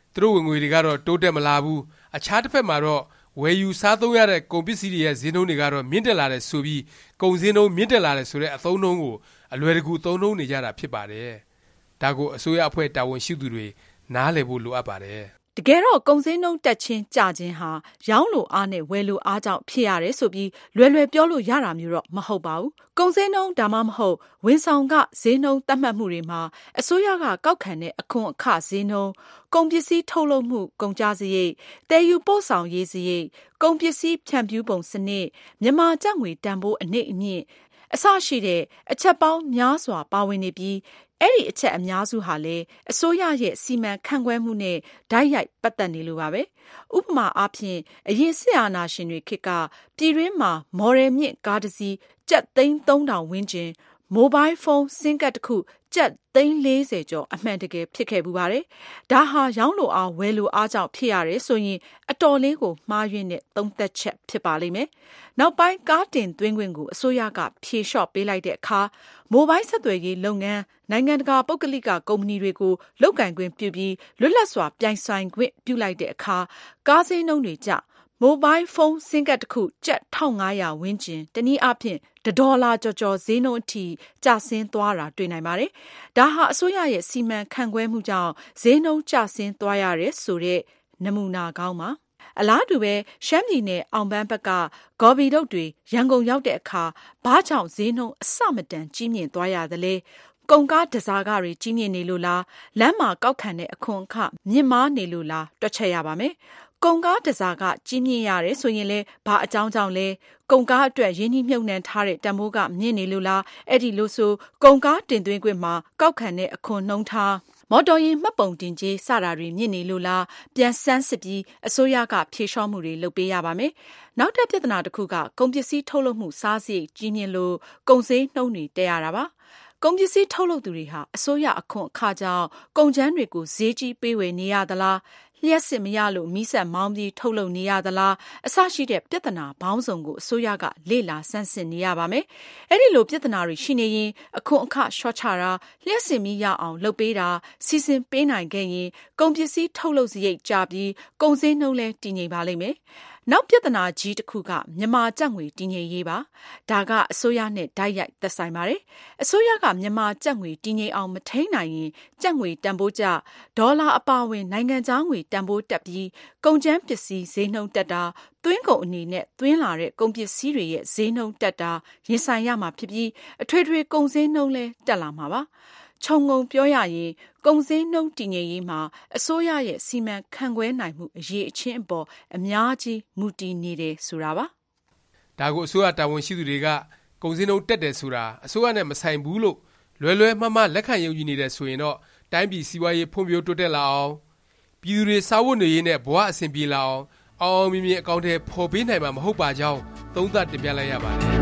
သူတို့ဝင်ငွေတွေကတော့တိုးတက်မလာဘူးအခြားတစ်ဖက်မှာတော့ဝယ်ယူစားသုံးရတဲ့ကုန်ပစ္စည်းတွေရဲ့ဈေးနှုန်းတွေကတော့မြင့်တက်လာတယ်ဆိုပြီးကုန်ဈေးနှုန်းမြင့်တက်လာတယ်ဆိုတဲ့အသုံးနှုန်းကိုအလွယ်တကူသုံးနှုန်းနေကြတာဖြစ်ပါတယ်ဒါကိုအစိုးရအဖွဲ့တာဝန်ရှိသူတွေနားလည်ဖို့လိုအပ်ပါတယ်တကယ်တော့ကုန်စည်နှုန်းတက်ချင်းကျခြင်းဟာရောင်းလိုအားနဲ့ဝယ်လိုအားကြောင့်ဖြစ်ရတယ်ဆိုပြီးလွယ်လွယ်ပြောလို့ရတာမျိုးတော့မဟုတ်ပါဘူး။ကုန်စည်နှုန်းဒါမှမဟုတ်ဝန်ဆောင်ကဈေးနှုန်းသတ်မှတ်မှုတွေမှာအစိုးရကကောက်ခံတဲ့အခွန်အခဈေးနှုန်းကုန်ပစ္စည်းထုတ်လုပ်မှုကုန်ကျစရိတ်တည်ယူပို့ဆောင်ရေးစရိတ်ကုန်ပစ္စည်းဖြန့်ဖြူးပုံစနစ်မြန်မာကျပ်ငွေတန်ဖိုးအနှိမ့်အမြင့်အစရှိတဲ့အချက်ပေါင်းများစွာပါဝင်နေပြီးအဲ့ဒီအချက်အများစုဟာလည်းအစိုးရရဲ့စီမံခန့်ခွဲမှုနဲ့ဓာတ်ရိုက်ပတ်သက်နေလို့ပါပဲဥပမာအားဖြင့်အရင်စစ်အာဏာရှင်တွေခေတ်ကပြည်တွင်းမှာမော်ရယ်မြင့်ကားတစ်စီးကျပ်သိန်းသုံးထောင်ဝန်းကျင်မိုဘိုင်းဖုန်းစင်ကတ်တစ်ခုကျပ်သိန်းလေးဆယ်ကျော်အမှန်တကယ်ဖြစ်ခဲ့ပူပါတယ်ဒါဟာရောင်းလိုအားဝယ်လိုအားကြောင့်ဖြစ်ရတယ်ဆိုရင်အတော်လေးကိုမှားယွင်းတဲ့သုံးသက်ချက်ဖြစ်ပါလိမ့်မယ်နောက်ပိုင်းကားတင်သွင်းခွင့်ကိုအစိုးရကဖြေလျှော့ပေးလိုက်တဲ့အခါမိုဘိုင်းဆက်သွယ်ရေးလုပ်ငန်းနိုင်ငံတကာပုဂ္ဂလိကကုမ္ပဏီတွေကိုလုပ်ကိုင်ခွင့်ပြုပြီးလွတ်လပ်စွာပြိုင်ဆိုင်ခွင့်ပြုလိုက်တဲ့အခါကားဈေးနှုန်းတွေကျမိုဘိုင်းဖုန်းစင်ကတ်တစ်ခုကျပ်တစ်ထောင်ငါးရာဝန်းကျင်တနည်းအားဖြင့်ဒေါ်လာကျော်ကျော်ဈေးနှုန်းအထိကျဆင်းသွားတာတွေ့နိုင်ပါတယ်။ဒါဟာအစိုးရရဲ့စီမံခန့်ခွဲမှုကြောင့်ဈေးနှုန်းကျဆင်းသွားရတယ်ဆိုတဲ့နမူနာကောင်းပါအလားတူပဲရှမ်းပြည်နယ်အောင်ပန်းဘက်ကဂေါ်ဘီတုတ်တွေရန်ကုန်ရောက်တဲ့အခါဘားကြောင့်ဈေးနှုန်းအဆမတန်ကြီးမြင့်သွားရသလဲကုန်ကားတစားကားတွေကြီးမြင့်နေလို့လားလမ်းမှာကောက်ခံတဲ့အခွန်အခမြင့်မားနေလို့လားတွက်ချက်ရပါမယ်ကုန်ကားတစားကကြီးမြင့်ရတယ်ဆိုရင်လည်းဘာအကြောင်းကြောင့်လဲကုန်ကားအတွက်ရင်းနှီးမြှုပ်နှံထားတဲ့တန်ဖိုးကမြင့်နေလို့လားအဲ့ဒီလို့ဆိုကုန်ကားတင်သွင်းခွင့်မှာကောက်ခံတဲ့အခွန်နှုန်းထားမော်တော်ယာဉ်မှတ်ပုံတင်ကြေးစတာတွေမြင့်နေလို့လားပြန်ဆန်းစစ်ပြီးအစိုးရကဖြေလျှော့မှုတွေလုပ်ပေးရပါမယ်နောက်ထပ်ပြဿနာတစ်ခုကကုန်ပစ္စည်းထုတ်လုပ်မှုစားစရိတ်ကြီးမြင့်လို့ကုန်စည်နှုန်းတွေတက်ရတာပါကုန်ပစ္စည်းထုတ်လုပ်သူတွေဟာအစိုးရအခွန်အခကြောင့်ကုန်ကျန်းတွေကိုဈေးကြီးပေးဝယ်နေရသလားလျှက်စစ်မရလို့မီးဆက်မောင်းပြီးထုတ်လုပ်နေရသလားအစရှိတဲ့ပြဿနာပေါင်းစုံကိုအစိုးရကလေ့လာဆန်းစစ်နေရပါမယ်။အဲ့ဒီလိုပြဿနာတွေရှိနေရင်အခွန်အခလျှော့ချတာလျှက်စစ်မီးရအောင်လုပ်ပေးတာစီစဉ်ပေးနိုင်ခဲ့ရင်ကုန်ပစ္စည်းထုတ်လုပ်စရိတ်ကျပြီးကုန်စည်နှုန်းလည်းတည်ငြိမ်ပါလိမ့်မယ်။နောက်ပြဿနာကြီးတစ်ခုကမြန်မာကျပ်ငွေတည်ငြိမ်ရေးပါဒါကအစိုးရနဲ့ဓာတ်ရိုက်သက်ဆိုင်ပါတယ်အစိုးရကမြန်မာကျပ်ငွေတည်ငြိမ်အောင်မထိန်းနိုင်ရင်ကျပ်ငွေတန်ဖိုးကျဒေါ်လာအပါအဝင်နိုင်ငံခြားငွေတန်ဖိုးတက်ပြီးကုန်ကျန်းပစ္စည်းဈေးနှုန်းတက်တာသွင်းကုန်အနေနဲ့သွင်းလာတဲ့ကုန်ပစ္စည်းတွေရဲ့ဈေးနှုန်းတက်တာရင်ဆိုင်ရမှာဖြစ်ပြီးအထွေထွေကုန်ဈေးနှုန်းလည်းတက်လာမှာပါခြုံငုံပြောရရင်ကုန်စည်နှုန်းတည်ငြိမ်ရေးမှာအစိုးရရဲ့စီမံခန့်ခွဲနိုင်မှုအရေးအချင်းအပေါ်အများကြီးမူတည်နေတယ်ဆိုတာပါဒါကိုအစိုးရတာဝန်ရှိသူတွေကကုန်စည်နှုန်းတက်တယ်ဆိုတာအစိုးရနဲ့မဆိုင်ဘူးလို့လွယ်လွယ်မှားမှားလက်ခံယုံကြည်နေတယ်ဆိုရင်တော့တိုင်းပြည်စီးပွားရေးဖွံ့ဖြိုးတိုးတက်လာအောင်ပြည်သူတွေစားဝတ်နေရေးနဲ့ဘဝအဆင်ပြေလာအောင်အောင်အောင်မြင်မြင်အကောင့်ထဲပေါ်ပေးနိုင်မှာမဟုတ်ပါကြောင်းသုံးသပ်တင်ပြလိုက်ရပါတယ်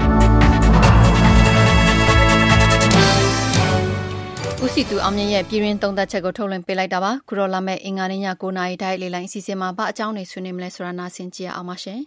ဦးစီသူအောင်မြင့်ရဲ့ပြည်ရင်းသုံးသက်ချက်ကိုထုတ်လွှင့်ပေးလိုက်တာပါခုတော့လာမယ့်အင်္ဂါနေ့ည၉နာရီတိုင်းလေလိုင်းအစီအစဉ်မှာဗအကြောင်းတွေဆွေးနွေးမလဲဆိုတာနားဆင်ကြရအောင်ပါရှင်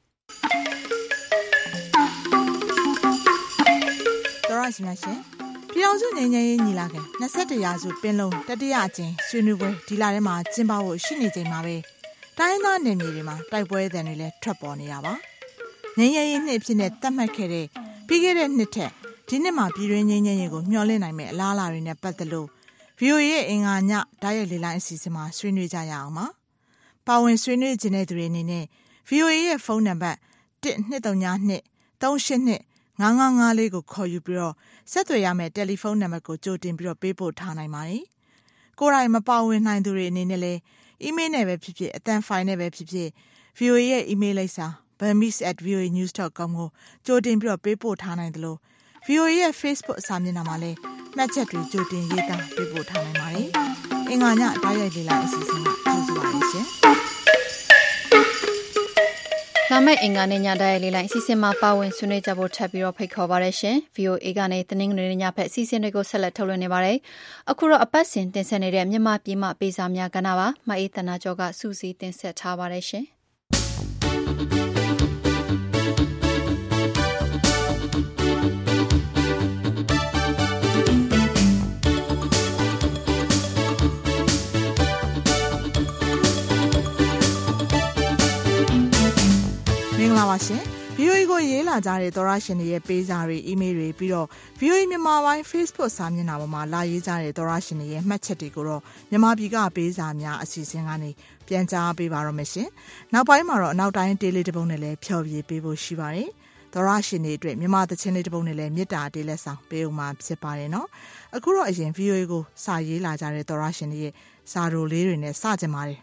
တော်ရရှိမြရှင်ပြည်အောင်စုငြိမ်းချမ်းရေးညီလာခံ၂၁ရာစုပင်လုံတတိယအကြိမ်ဆွေးနွေးပွဲဒီလထဲမှာကျင်းပဖို့ရှိနေချိန်မှာပဲတိုင်းသားနယ်မြေတွေမှာတိုက်ပွဲသံတွေလည်းထွက်ပေါ်နေတာပါငြိမ်းချမ်းရေးနှစ်အဖြစ်နဲ့သတ်မှတ်ခဲ့တဲ့ပြီးခဲ့တဲ့နှစ်ထက်ဒီနှစ်မှာပြည်တွင်းငြိမ်းချမ်းရေးကိုမျှော်လင့်နိုင်မယ့်အလားအလာတွေနဲ့ပတ်သက်လို့ ဗီအိုအေ ရဲ့အင်္ဂါညဓာတ်ရိုက်လေလိုင်းအစီအစဉ်မှာဆွေးနွေးကြရအောင်ပါ။ပါဝင်ဆွေးနွေးခြင်းတဲ့သူတွေအနေနဲ့ ဗီအိုအေ ရဲ့ဖုန်းနံပါတ်တစ်နှစ်သုံးညာနှစ်သုံးရှစ်နှစ်ငါးငါးငါးလေးကိုခေါ်ယူပြီးတော့ဆက်သွယ်ရမယ့်တယ်လီဖုန်းနံပါတ်ကိုကြိုတင်ပြီးတော့ပေးပို့ထားနိုင်ပါတယ်။ကိုယ်တိုင်မပါဝင်နိုင်သူတွေအနေနဲ့လည်းအီးမေးလ်နဲ့ပဲဖြစ်ဖြစ်အသံဖိုင်နဲ့ပဲဖြစ်ဖြစ် ဗီအိုအေ ရဲ့အီးမေးလ်လိပ်စာ burmese at v o a news dot com ကိုကြိုတင်ပြီးတော့ပေးပို့ထားနိုင်တယ်လို့ဗီအိုအေ ရဲ့ Facebook စာမျက်နှာမှာလည်းမှတ်ချက်တွေကြိုတင်ရေးသားပေးပို့ထားနိုင်ပါတယ်။အင်္ဂါညဓာတ်ရိုက်လေလာအစီအစဉ်ကိုကြိုဆိုပါရစေ။လာမယ့်အင်္ဂါနေ့ညဓာတ်ရိုက်လေလာအစီအစဉ်မှာပါဝင်ဆွေးနွေးကြဖို့ထပ်ပြီးတော့ဖိတ်ခေါ်ပါရရှင်။ ဗီအိုအေ ကနေတနင်္ဂနွေနေ့ညဖက်အစီအစဉ်တွေကိုဆက်လက်ထုတ်လွှင့်နေပါတယ်။အခုတော့အပတ်စဉ်တင်ဆက်နေတဲ့မြန်မာပြည်မှပေးစာများကဏ္ဍပါ။မအေးတနာကျော်ကစူးစီးတင်ဆက်ထားပါရရှင်။ပါရှင် ဗီအိုအေ ကိုရေးလာကြတဲ့သောရရှင်တွေရဲ့ပေးစာတွေ email တွေပြီးတော့ ဗီအိုအေ မြန်မာပိုင်း Facebook စာမျက်နှာပေါ်မှာလာရေးကြတဲ့သောရရှင်တွေရဲ့မှတ်ချက်တွေကိုတော့မြန်မာပြည်ကပေးစာများအစီအစဉ်ကနေပြန်ကြားပေးပါတော့မယ်ရှင်နောက်ပိုင်းမှာတော့နောက်တိုင်း daily တစ်ပုဒ်နဲ့လည်းဖျော်ဖြေပေးဖို့ရှိပါတယ်သောရရှင်တွေအတွက်မြန်မာသချင်းလေးတစ်ပုဒ်နဲ့လည်းမေတ္တာတေးလက်ဆောင်ပေးဦးမှာဖြစ်ပါတယ်နော်အခုတော့အရင် ဗီအိုအေ ကိုစာရေးလာကြတဲ့သောရရှင်တွေရဲ့စာရိုလေးတွေနဲ့စကြင်ပါတယ်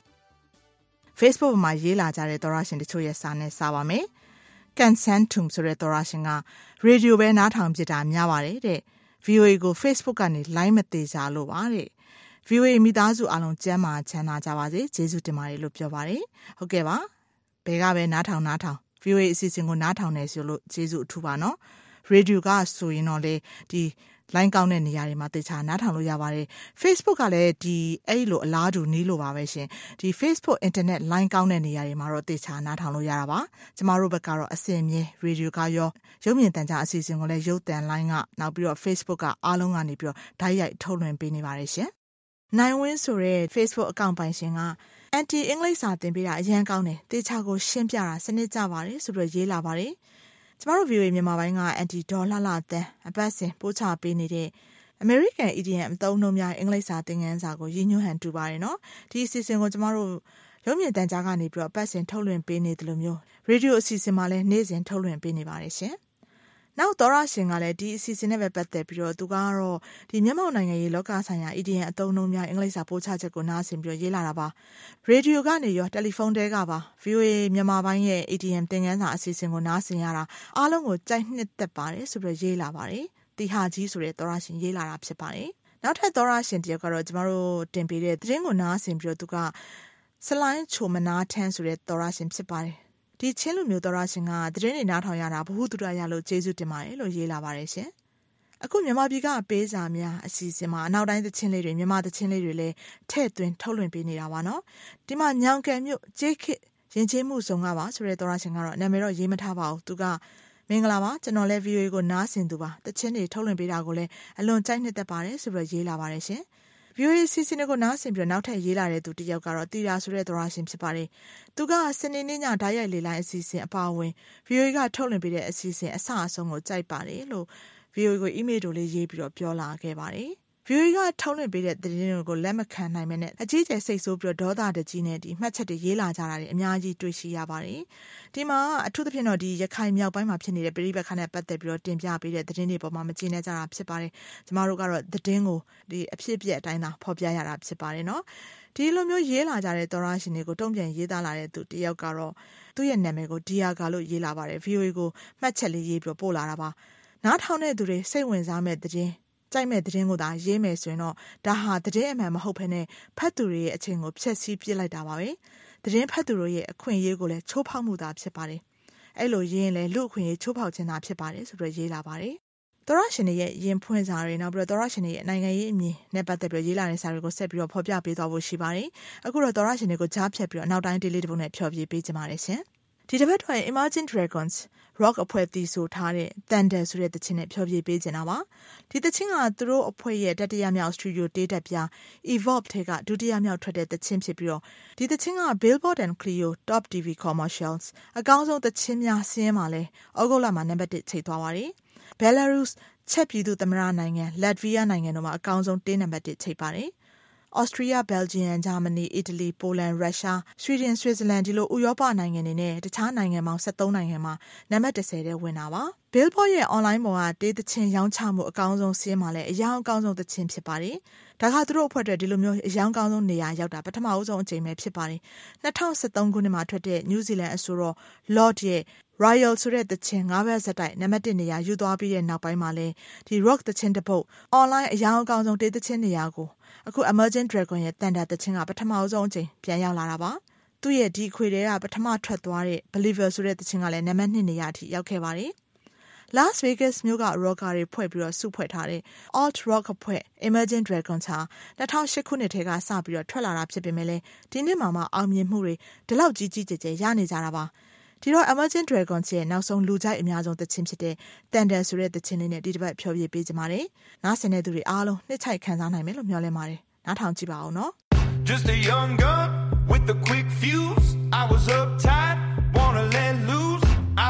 Facebook မှာရေးလာကြတဲ့သောရရှင်တချို့ရဲ့စာနဲ့စပါမယ်ကန်ဆန်ထုံဆိုတဲ့သောရရှင်ကရေဒီယိုပဲနားထောင်ပြတာများပါတယ်တဲ့ ဗီအိုအေ ကို Facebook ကနေ line မသေးကြလို့ပါတဲ့ ဗီအိုအေ မိသားစုအားလုံးကျမ်းမာချမ်းသာကြပါစေကျေးဇူးတင်ပါတယ်လို့ပြောပါတယ်ဟုတ်ကဲ့ပါဘယ်ကပဲနားထောင်နားထောင် ဗီအိုအေ အစီအစဉ်ကိုနားထောင်နေဆိုလို့ကျေးဇူးအထူးပါနော်ရေဒီယိုကဆိုရင်တော့လေဒီ line ကောင်းတဲ့နေရာတွေမှာတေချာနားထောင်လို့ရပါတယ် Facebook ကလည်းဒီအဲ့လိုအလားတူနီးလို့ပါပဲရှင်ဒီ Facebook internet line ကောင်းတဲ့နေရာတွေမှာတော့တေချာနားထောင်လို့ရတာပါကျမတို့ဘက်ကတော့အစင်မြဲရေဒီယိုကရောရုပ်မြင်သံကြားအစီအစဉ်ကိုလည်းရုပ်သံ line ကနောက်ပြီးတော့ Facebook ကအားလုံးကနေပြီးတော့ဓာတ်ရိုက်ထုတ်လွှင့်ပေးနေပါတယ်ရှင်နိုင်ဝင်းဆိုတဲ့ Facebook အကောင့်ပိုင်ရှင်က anti English စာသင်ပေးတာအရန်ကောင်းတယ်တေချာကိုရှင်းပြတာစနစ်ကျပါတယ်ဆိုပြီးရေးလာပါတယ်ကျမတို့ ဗီအိုအေ မြန်မာပိုင်းက anti ဒေါ်လှလှတန်းအပတ်စဉ်ပို့ချပေးနေတဲ့ American Idiom အသုံးအနှုန်းများအင်္ဂလိပ်စာသင်ခန်းစာကိုရည်ညွှန်းဟန်တူပါတယ်နော်ဒီအစီအစဉ်ကိုကျမတို့ရုပ်မြင်သံကြားကနေပြီးတော့အပတ်စဉ်ထုတ်လွှင့်ပေးနေတယ်လို့မျိုးရေဒီယိုအစီအစဉ်မှာလည်းနေ့စဉ်ထုတ်လွှင့်ပေးနေပါတယ်ရှင်နောက်သောရရှင်ကလည်းဒီအစီအစဉ်နဲ့ပဲပတ်သက်ပြီးတော့သူကတော့ဒီမြန်မာနိုင်ငံရေးလောကဆိုင်ရာ Idiom အသုံးအနှုန်းများအင်္ဂလိပ်စာပို့ချချက်ကိုနားဆင်ပြီးတော့ရေးလာတာပါရေဒီယိုကနေရောတယ်လီဖုန်းတဲကပါ ဗီအိုအေ မြန်မာပိုင်းရဲ့ Idiom သင်ခန်းစာအစီအစဉ်ကိုနားဆင်ရတာအားလုံးကိုကြိုက်နှစ်သက်ပါတယ်ဆိုပြီးရေးလာပါတယ်တီဟာကြီးဆိုတဲ့သောရရှင်ရေးလာတာဖြစ်ပါတယ်နောက်ထပ်သောရရှင်တယောက်ကတော့ကျမတို့တင်ပေးတဲ့သတင်းကိုနားဆင်ပြီးတော့သူကစလိုင်းချိုမနာထန်းဆိုတဲ့သောရရှင်ဖြစ်ပါတယ်ဒီချင်းလူမျိုးသောရရှင်ကသတင်းတွေနားထောင်ရတာဘ ഹു တုဒရလို့ကျေးဇူးတင်ပါတယ်လို့ရေးလာပါတယ်ရှင်အခုမြန်မာပြည်ကပေးစာများအစီအစဉ်မှာအနောက်တိုင်းသချင်းလေးတွေမြန်မာသချင်းလေးတွေလည်းထည့်သွင်းထုတ်လွှင့်ပေးနေတာပါနော်ဒီမှာညောင်ကန်မြို့ဂျေခစ်ရင်ချင်းမှုဆောင်ကပါဆိုတဲ့သောရရှင်ကတော့နာမည်တော့ရေးမထားပါဘူးသူကမင်္ဂလာပါကျွန်တော်လည်း ဗီအိုအေ ကိုနားဆင်သူပါသချင်းတွေထုတ်လွှင့်ပေးတာကိုလည်းအလွန်ကြိုက်နှစ်သက်ပါတယ်ဆိုပြီးရေးလာပါတယ်ရှင်ဗီအိုအေ စီစဉ်ကိုနားဆင်ပြီးနောက်ထပ်ရေးလာတဲ့သူတစ်ယောက်ကတော့တီရာဆိုတဲ့သောရရှင်ဖြစ်ပါတယ်သူကစနေနေ့ညဓာတ်ရိုက်လေလိုင်းအစီအစဉ်အပါအဝင် ဗီအိုအေ ကထုတ်လွှင့်ပေးတဲ့အစီအစဉ်အဆအဆုံးကိုကြိုက်ပါတယ်လို့ ဗီအိုအေ ကိုအီးမေးလ်တို့လေးရေးပြီးတော့ပြောလာခဲ့ပါတယ်ဗီအိုအေ ကထုတ်လွှင့်ပေးတဲ့သတင်းတွေကိုလက်မခံနိုင်မဲ့နဲ့အကြီးကျယ်စိတ်ဆိုးပြီးတော့ဒေါသတကြီးနဲ့ဒီမှတ်ချက်တွေရေးလာကြတာတွေအများကြီးတွေ့ရှိရပါတယ်ဒီမှာအထူးသဖြင့်တော့ဒီရခိုင်မြောက်ပိုင်းမှာဖြစ်နေတဲ့ပြည်ပခါနဲ့ပတ်သက်ပြီးတော့တင်ပြပေးတဲ့သတင်းတွေပေါ်မှာမကျေနပ်ကြတာဖြစ်ပါတယ်ကျမတို့ကတော့သတင်းကိုဒီအဖြစ်အပျက်အတိုင်းသာဖော်ပြရတာဖြစ်ပါတယ်နော်ဒီလိုမျိုးရေးလာကြတဲ့သောရရှင်တွေကိုတုံ့ပြန်ရေးသားလာတဲ့သူတယောက်ကတော့သူ့ရဲ့နာမည်ကိုဒီယာကာလို့ရေးလာပါတယ် ဗီအိုအေ ကိုမှတ်ချက်လေးရေးပြီးတော့ပို့လာတာပါနားထောင်တဲ့သူတွေစိတ်ဝင်စားမဲ့သတင်းကြိုက်မဲ့သတင်းကိုသာရေးမယ်ဆိုရင်တော့ဒါဟာသတင်းအမှန်မဟုတ်ဘဲနဲ့ဖတ်သူတွေရဲ့အချိန်ကိုဖျက်ဆီးပစ်လိုက်တာပါပဲသတင်းဖတ်သူတို့ရဲ့အခွင့်အရေးကိုလည်းချိုးဖောက်မှုသာဖြစ်ပါတယ်အဲ့လိုရေးရင်လည်းလူအခွင့်အရေးချိုးဖောက်ခြင်းသာဖြစ်ပါတယ်ဆိုပြီးရေးလာပါတယ်သောရရှင်ရဲ့ရင်ဖွင့်စာတွေနောက်ပြီးတော့သောရရှင်ရဲ့နိုင်ငံရေးအမြင်နဲ့ပတ်သက်ပြီးရေးလာတဲ့စာတွေကိုဆက်ပြီးတော့ဖော်ပြပေးသွားဖို့ရှိပါတယ်အခုတော့သောရရှင်တွေကိုကြားဖြတ်ပြီးတော့နောက်တိုင်း daily တစ်ပုဒ်နဲ့ဖျော်ဖြေပေးကြပါရစေဒီတစ်ပတ်တော့ Imagine Dragons rock အဖွဲ့အသီးဆိုထားတဲ့ Thunder ဆိုတဲ့သချင်းနဲ့ဖျော်ဖြေပေးကြတာပါဒီသချင်းကသူတို့အဖွဲ့ရဲ့တတိယမြောက် studio တေးတက်ပြ Evolve ထဲကဒုတိယမြောက်ထွက်တဲ့သချင်းဖြစ်ပြီးတော့ဒီသချင်းက Billboard and Clio Top တီ ဗီ Commercials အကောင်းဆုံးသချင်းများစီးရင်မှာလဲဩဂုတ်လမှာနံပါတ်တစ်ချိန်သွားပါတယ် Belarus ချက်ပြည်သူသမ္မတနိုင်ငံ Latvia နိုင်ငံတို့မှာအကောင်းဆုံးတေးနံပါတ်တစ်ချိန်ပါတယ်Austria, Belgium, Germany, Italy, Poland, Russia, Sweden, Switzerland ဒီလိုဥရောပနိုင်ငံတွေနဲ့တခြားနိုင်ငံပေါင်း၁၃နိုင်ငံမှာနံပါတ်၁၀တဲ့ဝင်တာပါ Billboard ရဲ့ online ပေါ်ကတေးသချင်းရောင်းချမှုအကောင်းဆုံးစီးမှာလဲအယောင်အကောင်းဆုံးသချင်းဖြစ်ပါတယ်ဒါကသူတို့အဖွဲ့အတွက်ဒီလိုမျိုးအယောင်ကောင်းဆုံးနေရာရောက်တာပထမအဆုံးအကြိမ်ပဲဖြစ်ပါတယ်၂၀၁၃ခုနှစ်မှာထွက်တဲ့ New Zealand အဆိုတော် Lord ရဲ့ Royal ဆိုတဲ့သချင်း၅ဘက်ဆက်တိုက်နံပါတ်တစ်နေရာယူသွားပြီးတဲ့နောက်ပိုင်းမှာလဲဒီ rock သချင်းတစ်ပုဒ် online အယောင်အကောင်းဆုံးတေးသချင်းနေရာကိုအခု Emerging Dragon ရဲ့ Thunder သချင်းကပထမအဆုံးအကြိမ်ပြန်ရောက်လာတာပါသူ့ရဲ့ဒီခွေတွေကပထမထွက်သွားတဲ့ Believer ဆိုတဲ့သချင်းကလည်းနံပါတ်နှစ်နေရာအထိရောက်ခဲ့ပါတယ်Las Vegas မြို့က rocker တွေဖွဲ့ပြီးတော့စုဖွဲ့ထားတဲ့ Alt Rock အဖွဲ့ Imagine Dragons ဟာ၂၀၀၈ခုနှစ်ထဲကစပြီးတော့ထွက်လာတာဖြစ်ပေမဲ့လည်းဒီနှစ်မှာမှအောင်မြင်မှုတွေဒီလောက်ကြီးကြီးကျယ်ကျယ်ရနေကြတာပါဒီတော့ Imagine Dragons ရဲ့နောက်ဆုံးလူကြိုက်အများဆုံးသချင်းဖြစ်တဲ့ Thunder ဆိုတဲ့သချင်းလေးနဲ့ဒီတစ်ပတ်ဖျော်ဖြေပေးကြပါမယ်နားဆင်တဲ့သူတွေအားလုံးနှစ်ချိုက်ခံစားနိုင်မယ်လို့မျှော်လင့်ပါတယ်နားထောင်ကြည့်ပါဦးနော် Just a young gun with a quick fuse I was uptight wanna let loose I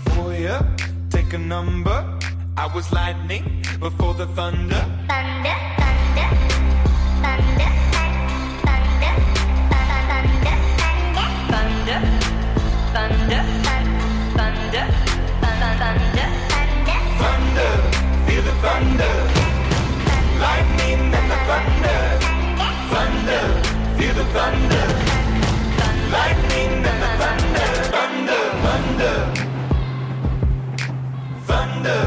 for you. Take a number. I was lightning before the thunder. Thunder, thunder, thunder, thunder, thunder, thunder, thunder, thunder, thunder, thunder, feel the thunder. Lightning and the thunder. Thunder, feel the thunder. Lightning and the thunder. Thunder, thunder, thunder.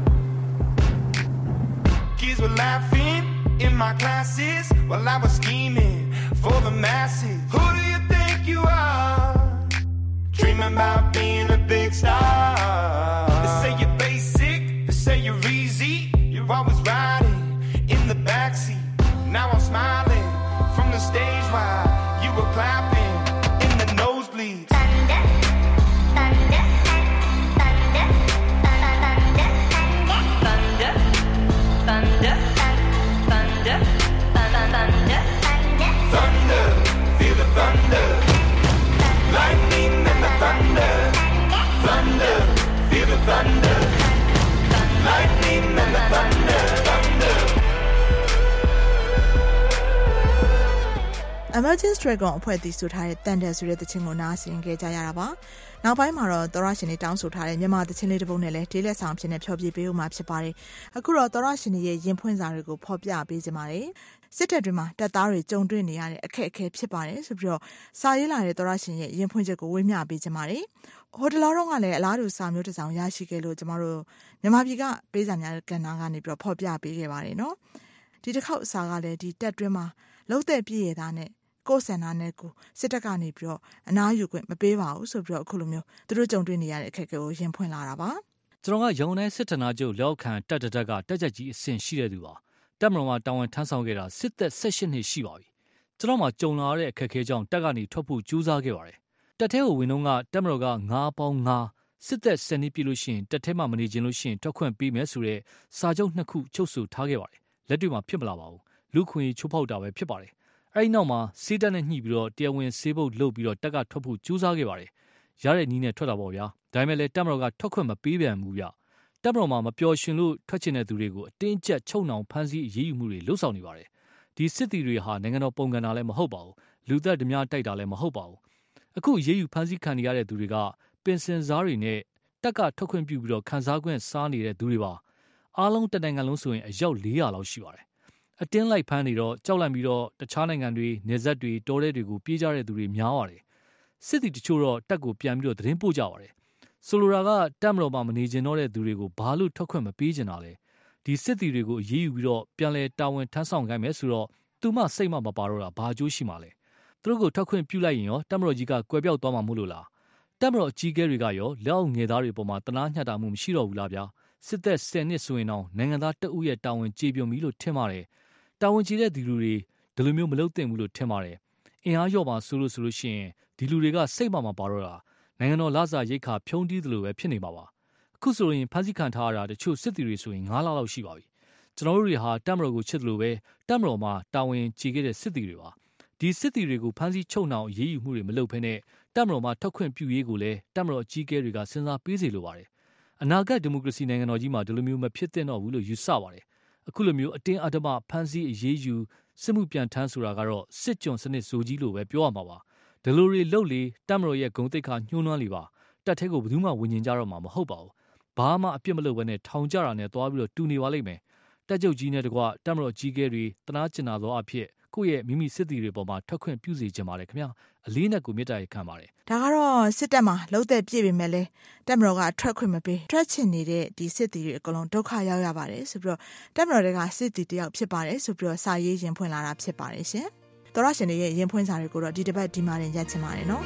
Kids were laughing in my classes while I was scheming for the masses. Who do you think you are? Dreaming about being a big star. They say you're basic, they say you're easy. You're always riding in the backseat. Now I'm smiling from the stage while you were clapping in the nosebleeds. Thunder, thunder, thunder, thunder, thunder, thunder, thunder, thunder, thunder, feel the thunder. Lightning and the thunder. Thunder, feel the thunder. Lightning and the thunder. Thunder. Emergence Dragon အဖွဲ့အစည်းဆိုထားတဲ့တန်တယ်ဆိုတဲ့တခြင်းကိုနားဆင်ကြကြရတာပါ။နောက်ပိုင်းမှာတော့သောရရှင်တွေတောင်းဆိုထားတဲ့မြန်မာတခြင်းလေးတစ်ပုဒ်နဲ့လည်းဒေးလက်ဆောင်ဖြစ်နေဖြောပြပေးဦးမှာဖြစ်ပါတယ်။အခုတော့သောရရှင်တွေရဲ့ရင်ဖွင့်စာတွေကိုဖော်ပြပေးကြပါမယ်။စစ်တပ်တွေမှာတပ်သားတွေကြုံတွေ့နေရတဲ့အခက်အခဲဖြစ်ပါတယ်ဆိုပြီးတော့စာရေးလာတဲ့သောရရှင်ရဲ့ရင်ဖွင့်ချက်ကိုဝေမျှပေးကြပါမယ်။ဟိုတလောတော့ကလည်းအလားတူစာမျိုးတစ်စောင်ရရှိခဲ့လို့ကျမတို့မြန်မာပြည်ကပေးစာများကဏ္ဍကနေပြီးတော့ဖော်ပြပေးခဲ့ပါတယ်နော်။ဒီတစ်ခေါက်စာကလည်းဒီတက်တွင်းမှာလုံးသက်ပြည့်ရတာနဲ့ကိုယ်ဆန္ဒနဲ့ကိုစစ်တပ်ကနေပြီးတော့အနားယူခွင့်မပေးပါဘူးဆိုပြီးတော့အခုလိုမျိုးသူတို့ကြုံတွေ့နေရတဲ့အခက်အခဲကိုရင်ဖွင့်လာတာပါကျွန်တော်ကရုံတိုင်းစစ်ဌာနချုပ်လက်အောက်ခံတပ်တတက်ကတက်ချက်ကြီးအဆင့်ရှိတဲ့သူပါတပ်မတော်မှာတာဝန်ထမ်းဆောင်ခဲ့တာစစ်သက်၁၈နှစ်ရှိပါပြီကျွန်တော်မှကြုံလာတဲ့အခက်အခဲကြောင့်တပ်ကနေထွက်ဖို့ကြိုးစားခဲ့ပါတယ်တပ်ထဲကိုဝင်တော့ကတပ်မတော်ကငါးပေါင်းငါးစစ်သက်၁၀နှစ်ပြည့်လို့ရှိရင်တပ်ထဲမှာမနေခြင်းလို့ရှိရင်ထွက်ခွင့်ပေးမယ်ဆိုတဲ့စာချုပ်နှစ်ခုချုပ်ဆိုထားခဲ့ပါတယ်လက်တွေ့မှာဖြစ်မလာပါဘူးလူခွင့်ချိုးဖောက်တာပဲဖြစ်ပါတယ်အဲ့ဒီနောက်မှာစေးတက်နဲ့ညှိပြီးတော့တရားဝင်ဆေးပုတ်လုပ်ပြီးတော့တက်ကထွက်ဖို့ကြိုးစားခဲ့ပါတယ်ရတဲ့နီးနဲ့ထွက်တာပေါ့ဗျာဒါပေမဲ့လည်းတပ်မတော်ကထွက်ခွင့်မပေးပြန်ဘူးဗျတပ်မတော်မှာမပျော်ရွှင်လို့ထွက်ချင်တဲ့သူတွေကိုအတင်းကျပ်ချုပ်နှောင်ဖမ်းဆီးအရေးယူမှုတွေလှုပ်ဆောင်နေပါတယ်ဒီစစ်တီတွေဟာနိုင်ငံတော်ပုံကန်တာလည်းမဟုတ်ပါဘူးလူသက်ဓမြတိုက်တာလည်းမဟုတ်ပါဘူးအခုအရေးယူဖမ်းဆီးခံရတဲ့သူတွေကပင်စင်စားတွေနဲ့တက်ကထွက်ခွင့်ပြုပြီးတော့ခန်းစားခွင့်စားနေတဲ့သူတွေပါအားလုံးတနိုင်ငံလုံးဆိုရင်အယောက်၄ရာလောက်ရှိပါတယ်အတင်းလိုက်ဖမ်းနေတော့ကြောက်လန့်ပြီးတော့တခြားနိုင်ငံတွေနေဆက်တွေတောထဲတွေကိုပြေးကြတဲ့သူတွေများပါတယ်စစ်တီတချို့တော့တက်ကိုပြန်ပြီးတော့သတင်းပို့ကြပါတယ်ဆိုလိုတာကတက်မတော်မှာမနေကျင်တော့တဲ့သူတွေကိုဘာလို့ထွက်ခွင့်မပေးကျင်တာလဲဒီစစ်တီတွေကိုအရေးယူပြီးတော့ပြန်လဲတာဝန်ထမ်းဆောင်ခိုင်းမယ်ဆိုတော့သူမှစိတ်မှမပါတော့တာဘာအကျိုးရှိမှာလဲသူတို့ကိုထွက်ခွင့်ပြုလိုက်ရင်ရောတက်မတော်ကြီးကကွယ်ပြောက်သွားမှာမို့လို့လားတက်မတော်အကြီးကဲတွေကရောလက်အောက်ငယ်သားတွေပေါ်မှာတနာညှတာမှုမရှိတော့ဘူးလားဗျာစစ်သက်၁၀နှစ်ဆိုရင်တော့နိုင်ငံသားတအုပ်ရဲ့တာဝန်ကျေပြွန်ပြီလို့ထင်ပါတယ်တာဝန်ကြီးတဲ့ဒီလူတွေဒီလိုမျိုးမလုပ်သင့်ဘူးလို့ထင်ပါတယ်အင်အားလျော့ပါဆိုလို့ဆိုလို့ရှိရင်ဒီလူတွေကစိတ်မှမပါတော့တာနိုင်ငံတော်လစာရိတ်ခါဖြုံးတီးသလိုပဲဖြစ်နေပါပါအခုဆိုရင်ဖမ်းဆီးခံထားရတာတချို့စစ်တီတွေဆိုရင်၅လလောက်ရှိပါပြီကျွန်တော်တို့တွေဟာတပ်မတော်ကိုချစ်သလိုပဲတပ်မတော်မှာတာဝန်ကြီးခဲ့တဲ့စစ်တီတွေပါဒီစစ်တီတွေကိုဖမ်းဆီးချုပ်နှောင်ရေးယူမှုတွေမလုပ်ဘဲနဲ့တပ်မတော်မှာထောက်ခွင့်ပြုရေးကိုလည်းတပ်မတော်အကြီးအကဲတွေကစဉ်းစားပေးစေလိုပါတယ်အနာဂတ်ဒီမိုကရေစီနိုင်ငံတော်ကြီးမှာဒီလိုမျိုးမဖြစ်သင့်တော့ဘူးလို့ယူဆပါတယ်အခုလိုမျိုးအတင်းအဓမ္မဖမ်းဆီးအရေးယူစစ်မှုပြန်ထမ်းဆိုတာကတော့စစ်ကြုံစနစ်စိုးကြီးလို့ပဲပြောရမှာပါဒီလိုတွေလှုပ်လေတပ်မတော်ရဲ့ဂုဏ်သိက္ခာညှိုးနွမ်းလေပါတပ်ထဲကိုဘယ်သူမှဝင်ကျင်ကြတော့မှာမဟုတ်ပါဘူးဘာမှအပြစ်မလုပ်ဘဲနဲ့ထောင်ကြတာနဲ့သွားပြီးတော့တူနေပါလိမ့်မယ်တပ်ချုပ်ကြီးနဲ့တကွတပ်မတော်ကြီးကဲတွေတနာကျင်နာသောအဖြစ်ကိုယ့်ရဲ့မိမိစစ်တီတွေပေါ်မှာထွက်ခွင့်ပြုစေချင်ပါတယ်ခင်ဗျာအလေးနဲ့ကိုမြတ်တာရခံပါတယ်ဒါကတော့စစ်တပ်မှာလုံးသက်ပြည့်ပေမဲ့လဲတပ်မတော်ကထွက်ခွင့်မပေးထွက်ချင်နေတဲ့ဒီစစ်တီတွေအကုန်လုံးဒုက္ခရောက်ရပါတယ်ဆိုပြီးတော့တပ်မတော်တွေကစစ်တီတယောက်ဖြစ်ပါတယ်ဆိုပြီးတော့စာရေးရင်ဖွင့်လာတာဖြစ်ပါတယ်ရှင်သောရရှင်တွေရဲ့ရင်ဖွင့်စာတွေကိုတော့ဒီတစ်ပတ်ဒီမှာတင်ရက်ချင်ပါတယ်နော်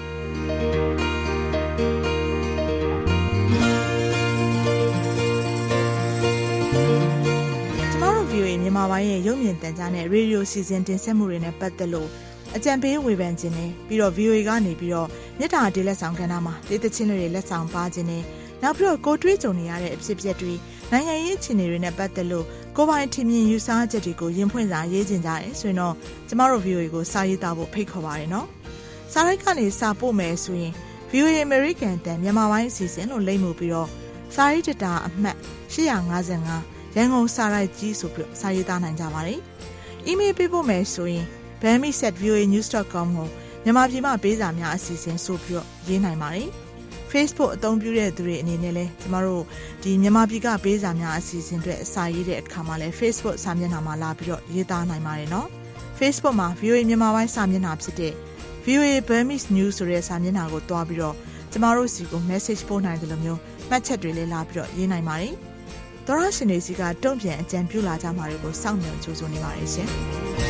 ဗီအိုအေမြန်မာပိုင်းရဲ့ရုပ်မြင်သံကြားနဲ့ရေဒီယိုစီစဉ်တင်ဆက်မှုတွေနဲ့ပတ်သက်လို့အကြံပေးဝေဖန်ခြင်းနဲ့ပြီးတော့ ဗီအိုအေ ကနေပြီးတော့မြစ်တာဒေးလက်ဆောင်ကဏ္ဍမှာဒေသချင်းတွေလက်ဆောင်ပါခြင်းနဲ့နောက်ပြီးတော့ကိုတွေးကြုံနေရတဲ့အဖြစ်အပျက်တွေနိုင်ငံရေးအခြေအနေတွေနဲ့ပတ်သက်လို့ကိုပိုင်ထင်မြင်ယူဆချက်တွေကိုရင်ဖွင့်စာရေးခြင်းကြတယ်ဆိုရင်တော့ကျမတို့ ဗီအိုအေ ကိုစာရေးသားဖို့ဖိတ်ခေါ်ပါရနော်စာရိုက်ကနေစာပို့မယ်ဆိုရင်ဗီအိုအေ American တန်မြန်မာပိုင်းအစီအစဉ်လို့လိမ့်မှုပြီးတော့စာရေးတတာအမှတ်၈၅၅ရန်ကုန်စာရိုက်ကြီးဆိုပြီးစာရေးသားနိုင်ကြပါတယ်။ email ပေးဖို့မယ်ဆိုရင် burmese at v o a news dot com ကိုမြန်မာပြည်မှာပေးစာများအစီအစဉ်ဆိုပြီးတော့ရေးနိုင်ပါတယ်။ Facebook အသုံးပြုတဲ့သူတွေအနေနဲ့လည်းကျမတို့ဒီမြန်မာပြည်ကပေးစာများအစီအစဉ်တွေအစာရေးတဲ့အခါမှာလည်း Facebook စာမျက်နှာမှာလာပြီးတော့ရေးသားနိုင်ပါတယ်နော်။ Facebook မှာ ဗီအိုအေ မြန်မာပိုင်းစာမျက်နှာဖြစ်တဲ့ ဗီအိုအေ Burmese News ဆိုတဲ့စာမျက်နှာကိုတွားပြီးတော့ကျမတို့စီကို message ပို့နိုင်တယ်လို့မျိုးမှတ်ချက်တွေလည်းလာပြီးတော့ရေးနိုင်ပါတယ်။သောရရှင်တွေစီကတုံ့ပြန်အကြံပြုလာကြမှာတွေကိုစောင့်မျှော်ကြိုးစားနေပါတယ်ရှင်။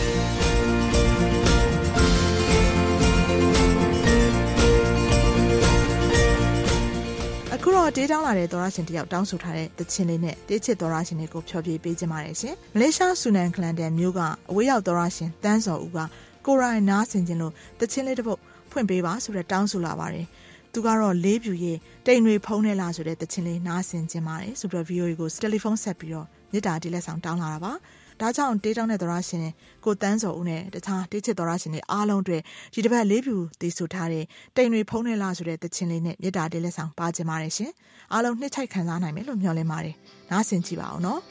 အခုတော့တေးတောင်းလာတဲ့သောရရှင်တယောက်တောင်းဆိုထားတဲ့တခြင်းလေးနဲ့တေးချစ်သောရရှင်တွေကိုဖြောပြပေးကြပါရရှင်။မလေးရှားဆူနန်ကလန်တန်မျိုးကအဝေးရောက်သောရရှင်တန်းစော်ဦးကကိုရိုင်းနားဆင်ခြင်းလို့တခြင်းလေးတစ်ပုဒ်ဖွင့်ပေးပါဆိုတဲ့တောင်းဆိုလာပါတယ်။သူကတော့လေးပြူရဲ့တိမ်တွေဖုံးနေလားဆိုတဲ့တခြင်းလေးနားဆင်ခြင်းပါတယ်ဆိုပြီး ဗီအိုအေ ကိုတယ်လီဖုန်းဆက်ပြီးတော့မြစ်တာတီလက်ဆောင်တောင်းလာတာပါ။ဒါကြောင့်တေးတောင်းတဲ့သောရရှင်ကိုတန်းစော်ဦးနဲ့တခြားတေးချစ်သောရရှင်တွေအားလုံးတွေဒီတစ်ပတ်လေးပြူတည်ဆိုထားတဲ့တိမ်တွေဖုံးနေလားဆိုတဲ့တခြင်းလေးနဲ့မြစ်တာတီလက်ဆောင်ပါခြင်းပါတယ်ရှင်။အားလုံးနှစ်ချိုက်ခံစားနိုင်မယ်လို့မျှော်လင့်ပါတယ်။နားဆင်ကြည့်ပါဦးနော်။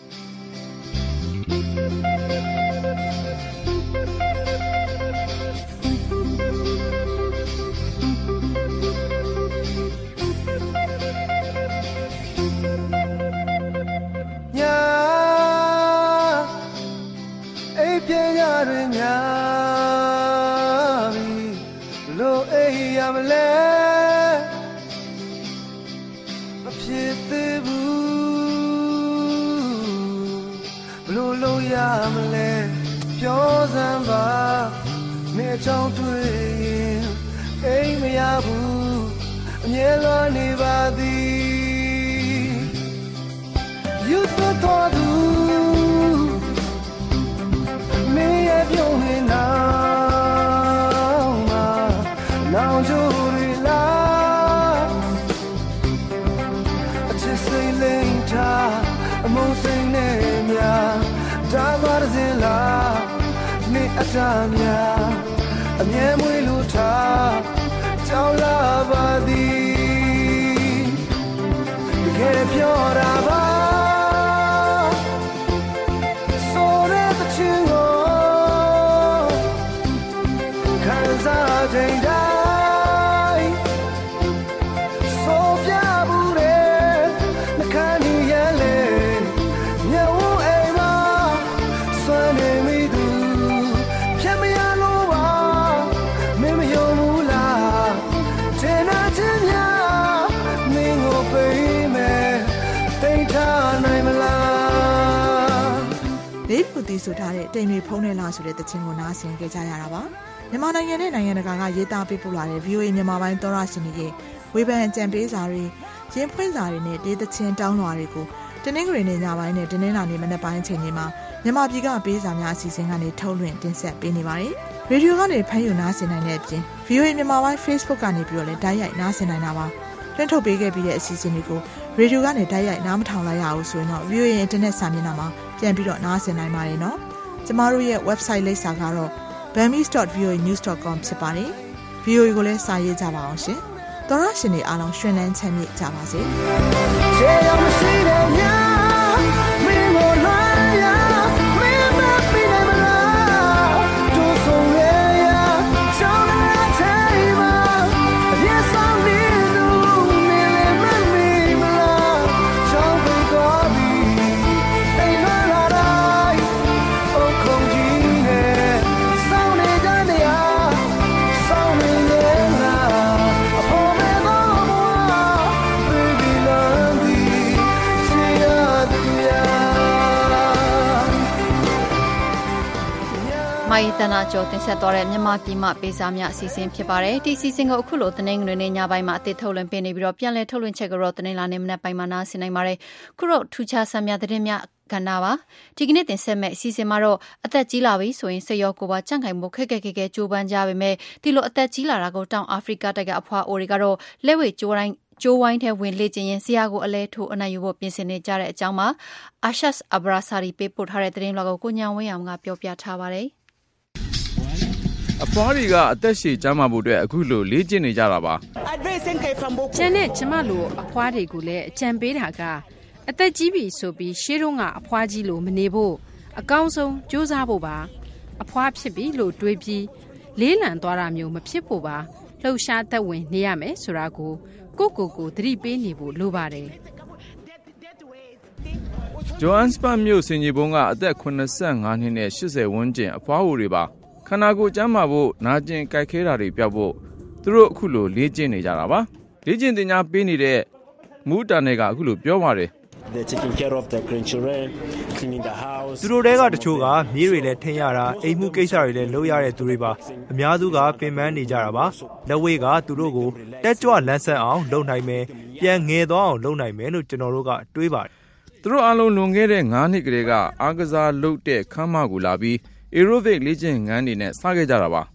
ကြောင့်တွေ့ရင်အိမ်မရဘူးအမြဲလွန်နေပါသည်ယူသွတ်တော်သူမင်းရဲ့ပြုံးနေနာမှာနောင်ကြိုးရလာအချစ်စိတ်လိမ့်ထားအမုန်းစိတ်နဲ့များဒါပါစင်လားနေအတားများအမြဲမွေးလို့ထားကြောက်လာပါသည်တကယ်ပြောတာပါဆိုတဲ့တချင်ကိုခံစားချိန်တိုင်းဆိုပြဘူးတဲ့နှခမ်းကြီးရလေမျက်ဝန်းအိမ်မှာဆွမ်းနေမိသူဖြတ်မရလို့ပါမင်းမယုံဘူးလားတင်နာချင်းများမင်းကိုပေးမယ်တိတ်ထားနိုင်မလားလေးခုတီးဆိုထားတဲ့တိမ်တွေဖုံးနေလားဆိုတဲ့တခြင်းကိုနားဆင်ကြကြရတာပါမြန်မာနိုင်ငံနဲ့နိုင်ငံတကာကရေးသားပေးပို့လာတဲ့ ဗီအိုအေ မြန်မာပိုင်းသောရရှင်တွေရဲ့ဝေဖန်အကြံပေးစာတွေရင်းဖွင့်စာတွေနဲ့တေးသချင်းတောင်းလွှာတွေကိုတနင်္ဂနွေနေ့ညပိုင်းနဲ့တနင်္လာနေ့မနက်ပိုင်းအချိန်တွေမှာမြန်မာပြည်ကပေးစာများအစီအစဉ်ကနေထုတ်လွှင့်တင်ဆက်ပေးနေပါတယ်။ရေဒီယိုကနေဖမ်းယူနားဆင်နိုင်တဲ့အပြင် ဗီအိုအေ မြန်မာပိုင်း Facebook ကနေပြီးတော့လည်းတိုက်ရိုက်နားဆင်နိုင်တာပါ။လွှင့်ထုတ်ပေးခဲ့ပြီးတဲ့အစီအစဉ်တွေကိုရေဒီယိုကနေတိုက်ရိုက်နားမထောင်လိုက်ရအောင်ဆိုရင်တော့ ဗီအိုအေ Internet စာမျက်နှာမှာပြန်ပြီးတော့နားဆင်နိုင်ပါတယ်နော်။ကျမတို့ရဲ့ website လိပ်စာကတော့ burmese dot v o a news dot com ဖြစ်ပါတယ်။ ဗီအိုအေ ကိုလည်းစာရေးကြပါအောင်ရှင်။သောရရှင်တွေအားလုံးရှင်လန်းချမ်းမြေ့ကြပါစေ။ခြေရောမရှိတဲ့ညမင်းကိုလွှမ်းရမင်းမပြီးနိုင်မလားတို့ဆုံးရရချောင်းလာချိုင်မှာရေဆောင်နေသူမင်းလည်းမမီမလားချောင်းပြီးတော့ပြီးအိမ်လာလာတိုင်းအုတ်ခုံကြီးနဲ့စောင်းနေကြနေရစောင်းနေလေလားအဖို့မဲ့တော့ဘွား baby love you ချစ်ရသူရမိုင်းတနာကျော်တင်ဆက်သွားတဲ့မြန်မာပြည်မှပေးစာများအစီအစဉ်ဖြစ်ပါတယ်။ဒီစီစဉ်ကိုအခုလိုတနင်္ဂနွေနေ့ညပိုင်းမှာအသစ်ထုတ်လွှင့်ပေးနေပြီးတော့ပြန်လည်ထုတ်လွှင့်ချက်ကတော့တနင်္လာနေ့မနက်ပိုင်းမှာနားဆင်နိုင်ပါတယ်။ခုတော့ထူးခြားဆန်းများသတင်းများကဏ္ဍပါဒီကနေ့တင်ဆက်မဲ့အစီအစဉ်မှာတော့အသက်ကြီးလာပြီဆိုရင်စိတ်ရောကိုယ်ပါကြန့်ခိုင်မှုခက်ခက်ခဲခဲကြိုးပမ်းကြပါမယ်။ဒီလိုအသက်ကြီးလာတာကိုတောင်အာဖရိကတိုက်ကအဖွာအိုတွေကတော့လက်ဝဲကြိုးတိုင်းကျိုးဝိုင်းထဲဝင်လေ့ကျင့်ရင်ဆရာကိုအလဲထိုးအနိုင်ယူဖို့ပြင်ဆင်နေကြတဲ့အကြောင်းမှာအာရှတ်အဘရာဆာရီပေးပို့ထားတဲ့သတင်းလွှာကိုကိုညာဝင်းအောင်ကပြောပြထားပါတယ်။အဖွားတွေကအသက်ရှည်ကျန်းမာဖို့အတွက်အခုလိုလေ့ကျင့်နေကြတာပါ။ Advance ကျန်တဲ့ကျမလိုအဖွားတွေကိုလည်းအကြံပေးတာကအသက်ကြီးပြီဆိုပြီးရှေးတုန်းကအဖွားကြီးလိုမနေဖို့အကောင်းဆုံးကြိုးစားဖို့ပါအဖွားဖြစ်ပြီလို့တွေးပြီးလေးလံသွားတာမျိုးမဖြစ်ဖို့ပါလှုပ်ရှားသက်ဝင်နေရမယ်ဆိုတာကိုကိုကိုကိုသတိပေးနေဖို့လိုပါတယ်ဂျိုဟန်စဘတ်မြို့စင်ကြီးဘုံကအသက်eighty-fiveနှစ်နဲ့eightyဝန်းကျင်အဖွားဟိုတွေပါခန္ဓာကိုယ်ကျန်းမာဖို့နာကျင်ကြိုက်ခဲတာတွေပြောက်ဖို့သူတို့အခုလိုလေ့ကျင့်နေကြတာပါလေ့ကျင့်သင်ကြားပေးနေတဲ့မူတာနယ်ကအခုလိုပြောပါတယ်သူတို့တဲကတချို့ကမြေးတွေလည်းထင်းရတာအိမ်မှုကိစ္စတွေလည်းလုပ်ရတဲ့သူတွေပါအများစုကပင်ပန်းနေကြတာပါလက်ဝဲကသူတို့ကိုတက်ကြွလန်းဆန်းအောင်လုပ်နိုင်မယ်ပြန်ငယ်သွားအောင်လုပ်နိုင်မယ်လို့ကျွန်တော်တို့ကတွေးပါတယ်သူတို့အားလုံးလွန်ခဲ့တဲ့nineနှစ်ကလေးကအားကစားလုပ်တဲ့ခန်းမကိုလာပြီး aerobic လေ့ကျင့်ခန်းတွေနဲ့စခဲ့ကြတာပါ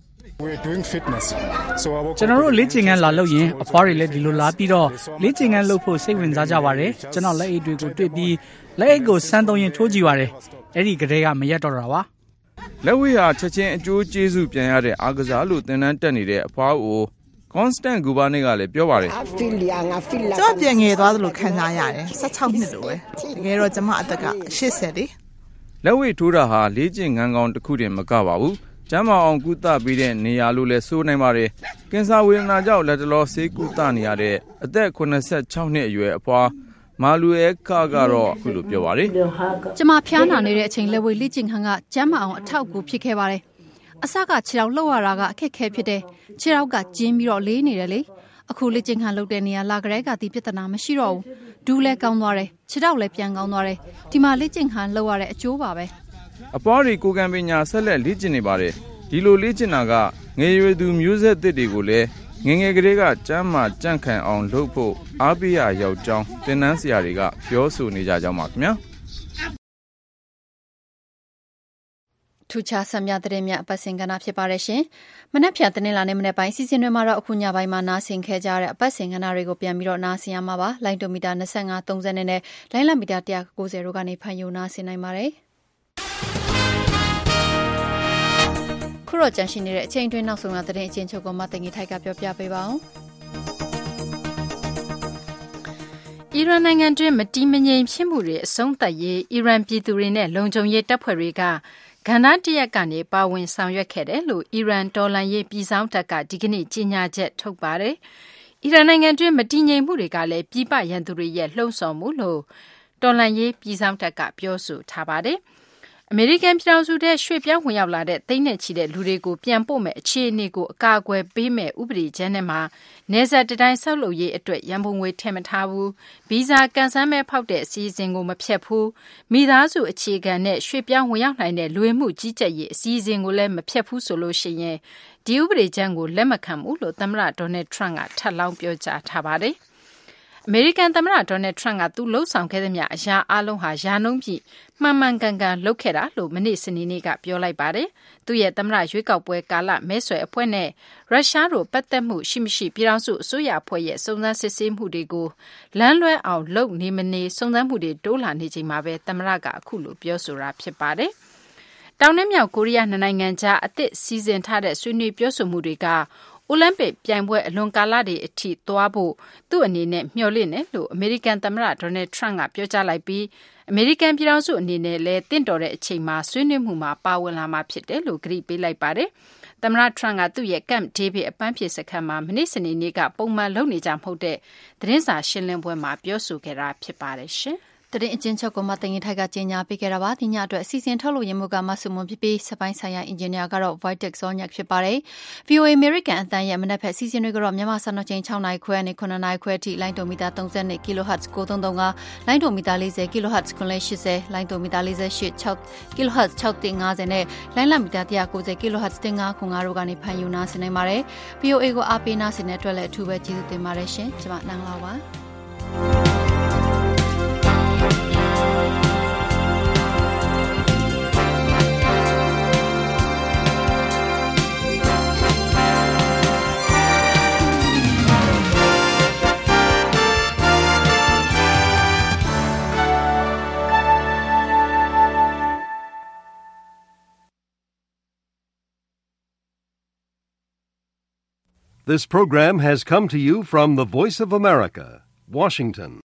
ကျွန်တော်တို့လေ့ကျင့်ခန်းလာလုပ်ရင်အဖွားတွေလည်းဒီလိုလာပြီးတော့လေ့ကျင့်ခန်းလုပ်ဖို့စိတ်ဝင်စားကြပါတယ်ကျွန်တော်လက်အိတ်တွေကိုတွေ့ပြီးလက်အိတ်ကိုစမ်းသုံးရင်ထိုးကြည့်ပါတယ်အဲ့ဒီကလေးကမရက်တော့တာပါလက်ဝဲဟာချက်ချင်းအကျိုးကျေးဇူးပြန်ရတဲ့အားကစားလို့သင်တန်းတက်နေတဲ့အဖွားကို Constant Gubane ကလည်းပြောပါတယ်ကျွန်တော်ပြန်ငယ်သွားသလိုခံစားရတယ်sixteenနှစ်လိုပဲတကယ်တော့ကျွန်မအသက်ကeightyလေလက်ဝဲထိုးတာဟာလေ့ကျင့်ခန်းကောင်းတစ်ခုတည်းမကပါဘူးကျမ်းမာအောင်ကုသပေးတဲ့နေရာလို့လည်းဆိုနိုင်ပါတယ်ကင်ဆာဝေဒနာကြောင့်လက်တလောဆေးကုသနေရတဲ့အသက်eighty-sixနှစ်အရွယ်အဖွားမာလူအဲခါကတော့အခုလိုပြောပါတယ်ကျမဖျားနာနေတဲ့အချိန်လက်ဝဲလေ့ကျင့်ခန်းကကျမ်းမာအောင်အထောက်အကူဖြစ်ခဲ့ပါတယ်အစကခြေထောက်လှုပ်ရတာကအခက်ခဲဖြစ်တယ်ခြေထောက်ကကျင်းပြီးတော့လေးနေတယ်လေအခုလေ့ကျင့်ခန်းလုပ်တဲ့နေရာလာကြတဲ့ကဒီပြဿနာမရှိတော့ဘူးဒူးလဲကောင်းသွားတယ်ခြေထောက်လည်းပြန်ကောင်းသွားတယ်ဒီမှာလေ့ကျင့်ခန်းလုပ်ရတဲ့အကျိုးပါပဲအပွားတွေကိုကံပညာဆက်လက်လေ့ကျင့်နေပါတယ်ဒီလိုလေ့ကျင့်တာကငယ်ရွယ်သူမျိုးဆက်သစ်တွေကိုလည်းငငယ်ကလေးကကျမ်းမာကြံ့ခံအောင်လုပ်ဖို့အားပေးရရောက်ကြောင်းသင်တန်းဆရာတွေကပြောဆိုနေကြကြောင်းပါခင်ဗျာထူးခြားဆက်များတဲ့မြတ်အပတ်စဉ်ကဏ္ဍဖြစ်ပါတယ်ရှင်။မနက်ဖြန်တနင်္လာနေ့မနက်ပိုင်းစီစဉ်တွေမှာတော့အခုညပိုင်းမှာနားဆင်ခဲ့ကြတဲ့အပတ်စဉ်ကဏ္ဍတွေကိုပြန်ပြီးတော့နားဆင်ရမှာပါ။လိုင်းတိုမီတာtwenty-five thirtyနဲ့လိုင်းလမီတာone ninetyတို့ကနေဖန်ယူနားဆင်နိုင်ပါတယ်။ခုတော့ကြန့်ရှိနေတဲ့အချိန်တွင်းနောက်ဆုံးရတဲ့အချင်းချုပ်ကမှတင်ကြီးထိုက်ကပြောပြပေးပါအောင်။အီရန်နိုင်ငံတွင်းမတည်မငြိမ်ဖြစ်မှုတွေအဆုံးသတ်ရေးအီရန်ပြည်သူတွေနဲ့လုံခြုံရေးတပ်ဖွဲ့တွေကကဏ္ဍတရက်ကနေပါဝင်ဆောင်ရွက်ခဲ့တယ်လို့အီရန်တော်လှန်ရေးပြည်စောင့်တပ်ကဒီကနေ့ကြေညာချက်ထုတ်ပါတယ်။အီရန်နိုင်ငံတွင်းမတည်ငြိမ်မှုတွေကလည်းပြည်ပရန်သူတွေရဲ့လှုံ့ဆော်မှုလို့တော်လှန်ရေးပြည်စောင့်တပ်ကပြောဆိုထားပါတယ်။အမေရိကန်ပြည်ထောင်စုထဲရွှေ့ပြောင်းဝင်ရောက်လာတဲ့သိန်းနဲ့ချီတဲ့လူတွေကိုပြန်ပို့မဲ့အခြေအနေကိုအကာအကွယ်ပေးမဲ့ဥပဒေကြမ်းထဲမှာနေဆက်တတိုင်းဆောက်လုပ်ရေးအတွက်ရန်ပုံငွေထည့်မထားဘူးဗီဇာကန်ဆယ်မဲ့ဖောက်တဲ့အစီအစဉ်ကိုမဖျက်ဘူးမိသားစုအခြေခံနဲ့ရွှေ့ပြောင်းဝင်ရောက်နိုင်တဲ့လူဝင်မှုကြီးကြပ်ရေးအစီအစဉ်ကိုလည်းမဖျက်ဘူးဆိုလို့ရှိရင်ဒီဥပဒေကြမ်းကိုလက်မခံဘူးလို့သမ္မတဒေါ်နယ်ထရန့်ကထပ်လောင်းပြောကြားထားပါတယ်အမေရိကန်သမ္မတဒေါ်နယ်ထရန့်ကသူလှုပ်ဆောင်ခဲ့သမျှအရာအလုံးဟာယာနှုံးပြည့်မှန်မှန်ကန်ကန်လုပ်ခဲ့တာလို့မနေ့စနေနေ့ကပြောလိုက်ပါတယ်။သူ့ရဲ့သမ္မတရွေးကောက်ပွဲကာလမဲဆွယ်အဖွဲ့နဲ့ရုရှားတို့ပတ်သက်မှုရှိမရှိပြည်ထောင်စုအစိုးရအဖွဲ့ရဲ့စုံစမ်းစစ်ဆေးမှုတွေကိုလမ်းလွဲအောင်လုပ်နေမနေစုံစမ်းမှုတွေတိုးလာနေချိန်မှာပဲသမ္မတကအခုလိုပြောဆိုတာဖြစ်ပါတယ်။တောင်နဲ့မြောက်ကိုရီးယားနိုင်ငံကြားအသစ်စီစဉ်ထားတဲ့ဆွေးနွေးပြောဆိုမှုတွေကအိုလံပစ်ပြိုင်ပွဲအလွန်ကာလတွေအထိသွားဖို့သူ့အနေနဲ့မျှော်လင့်တယ်လို့အမေရိကန်သမ္မတဒေါ်နယ်ထရန့်ကပြောကြားလိုက်ပြီးအမေရိကန်ပြည်ထောင်စုအနေနဲ့လည်းတင့်တော်တဲ့အချိန်မှာဆွေးနွေးမှုမှာပါဝင်လာမှာဖြစ်တယ်လို့ကြေညာပေးလိုက်ပါတယ်။သမ္မတထရန့်ကသူ့ရဲ့ Camp David အပန်းဖြေစခန်းမှာမနေ့စနေနေ့ကပုံမှန်လုပ်နေကြမဟုတ်တဲ့သတင်းစာရှင်းလင်းပွဲမှာပြောဆိုခဲ့တာဖြစ်ပါတယ်ရှင်။တရင်အချင်းချုပ်ကမှတင်ရင်ထိုက်ကကြေညာပေးခဲ့တာပါဒီညအတွက်အစီအစဉ်ထုတ်လို့ရမှုကမဆုမွန်ဖြစ်ပြီးစပိုင်းဆိုင်ရာအင်ဂျင်နီယာကတော့ Vitek Zonyak ဖြစ်ပါတယ် ဗွီအိုအေ American အတန်းရဲ့မနက်ဖြန်အစီအစဉ်တွေကတော့မြန်မာစံတော်ချိန်sixနာရီခွဲနဲ့sevenနာရီခွဲအထိလိုင်းဒိုမီတာthirty kilohertz nine three three fiveလိုင်းဒိုမီတာforty kilohertz nine eightyလိုင်းဒိုမီတာforty-eight six kilohertz six fiftyနဲ့လိုင်းလမီတာone ninety kilohertz one fiftyတို့ကနေဖန်ယူနာဆင်နိုင်ပါတယ် ဗွီအိုအေ ကိုအားပေးနာဆင်တဲ့အတွက်လည်းအထူးပဲကျေးဇူးတင်ပါတယ်ရှင်ကျွန်မနန်းလာပါ This program has come to you from the Voice of America, Washington.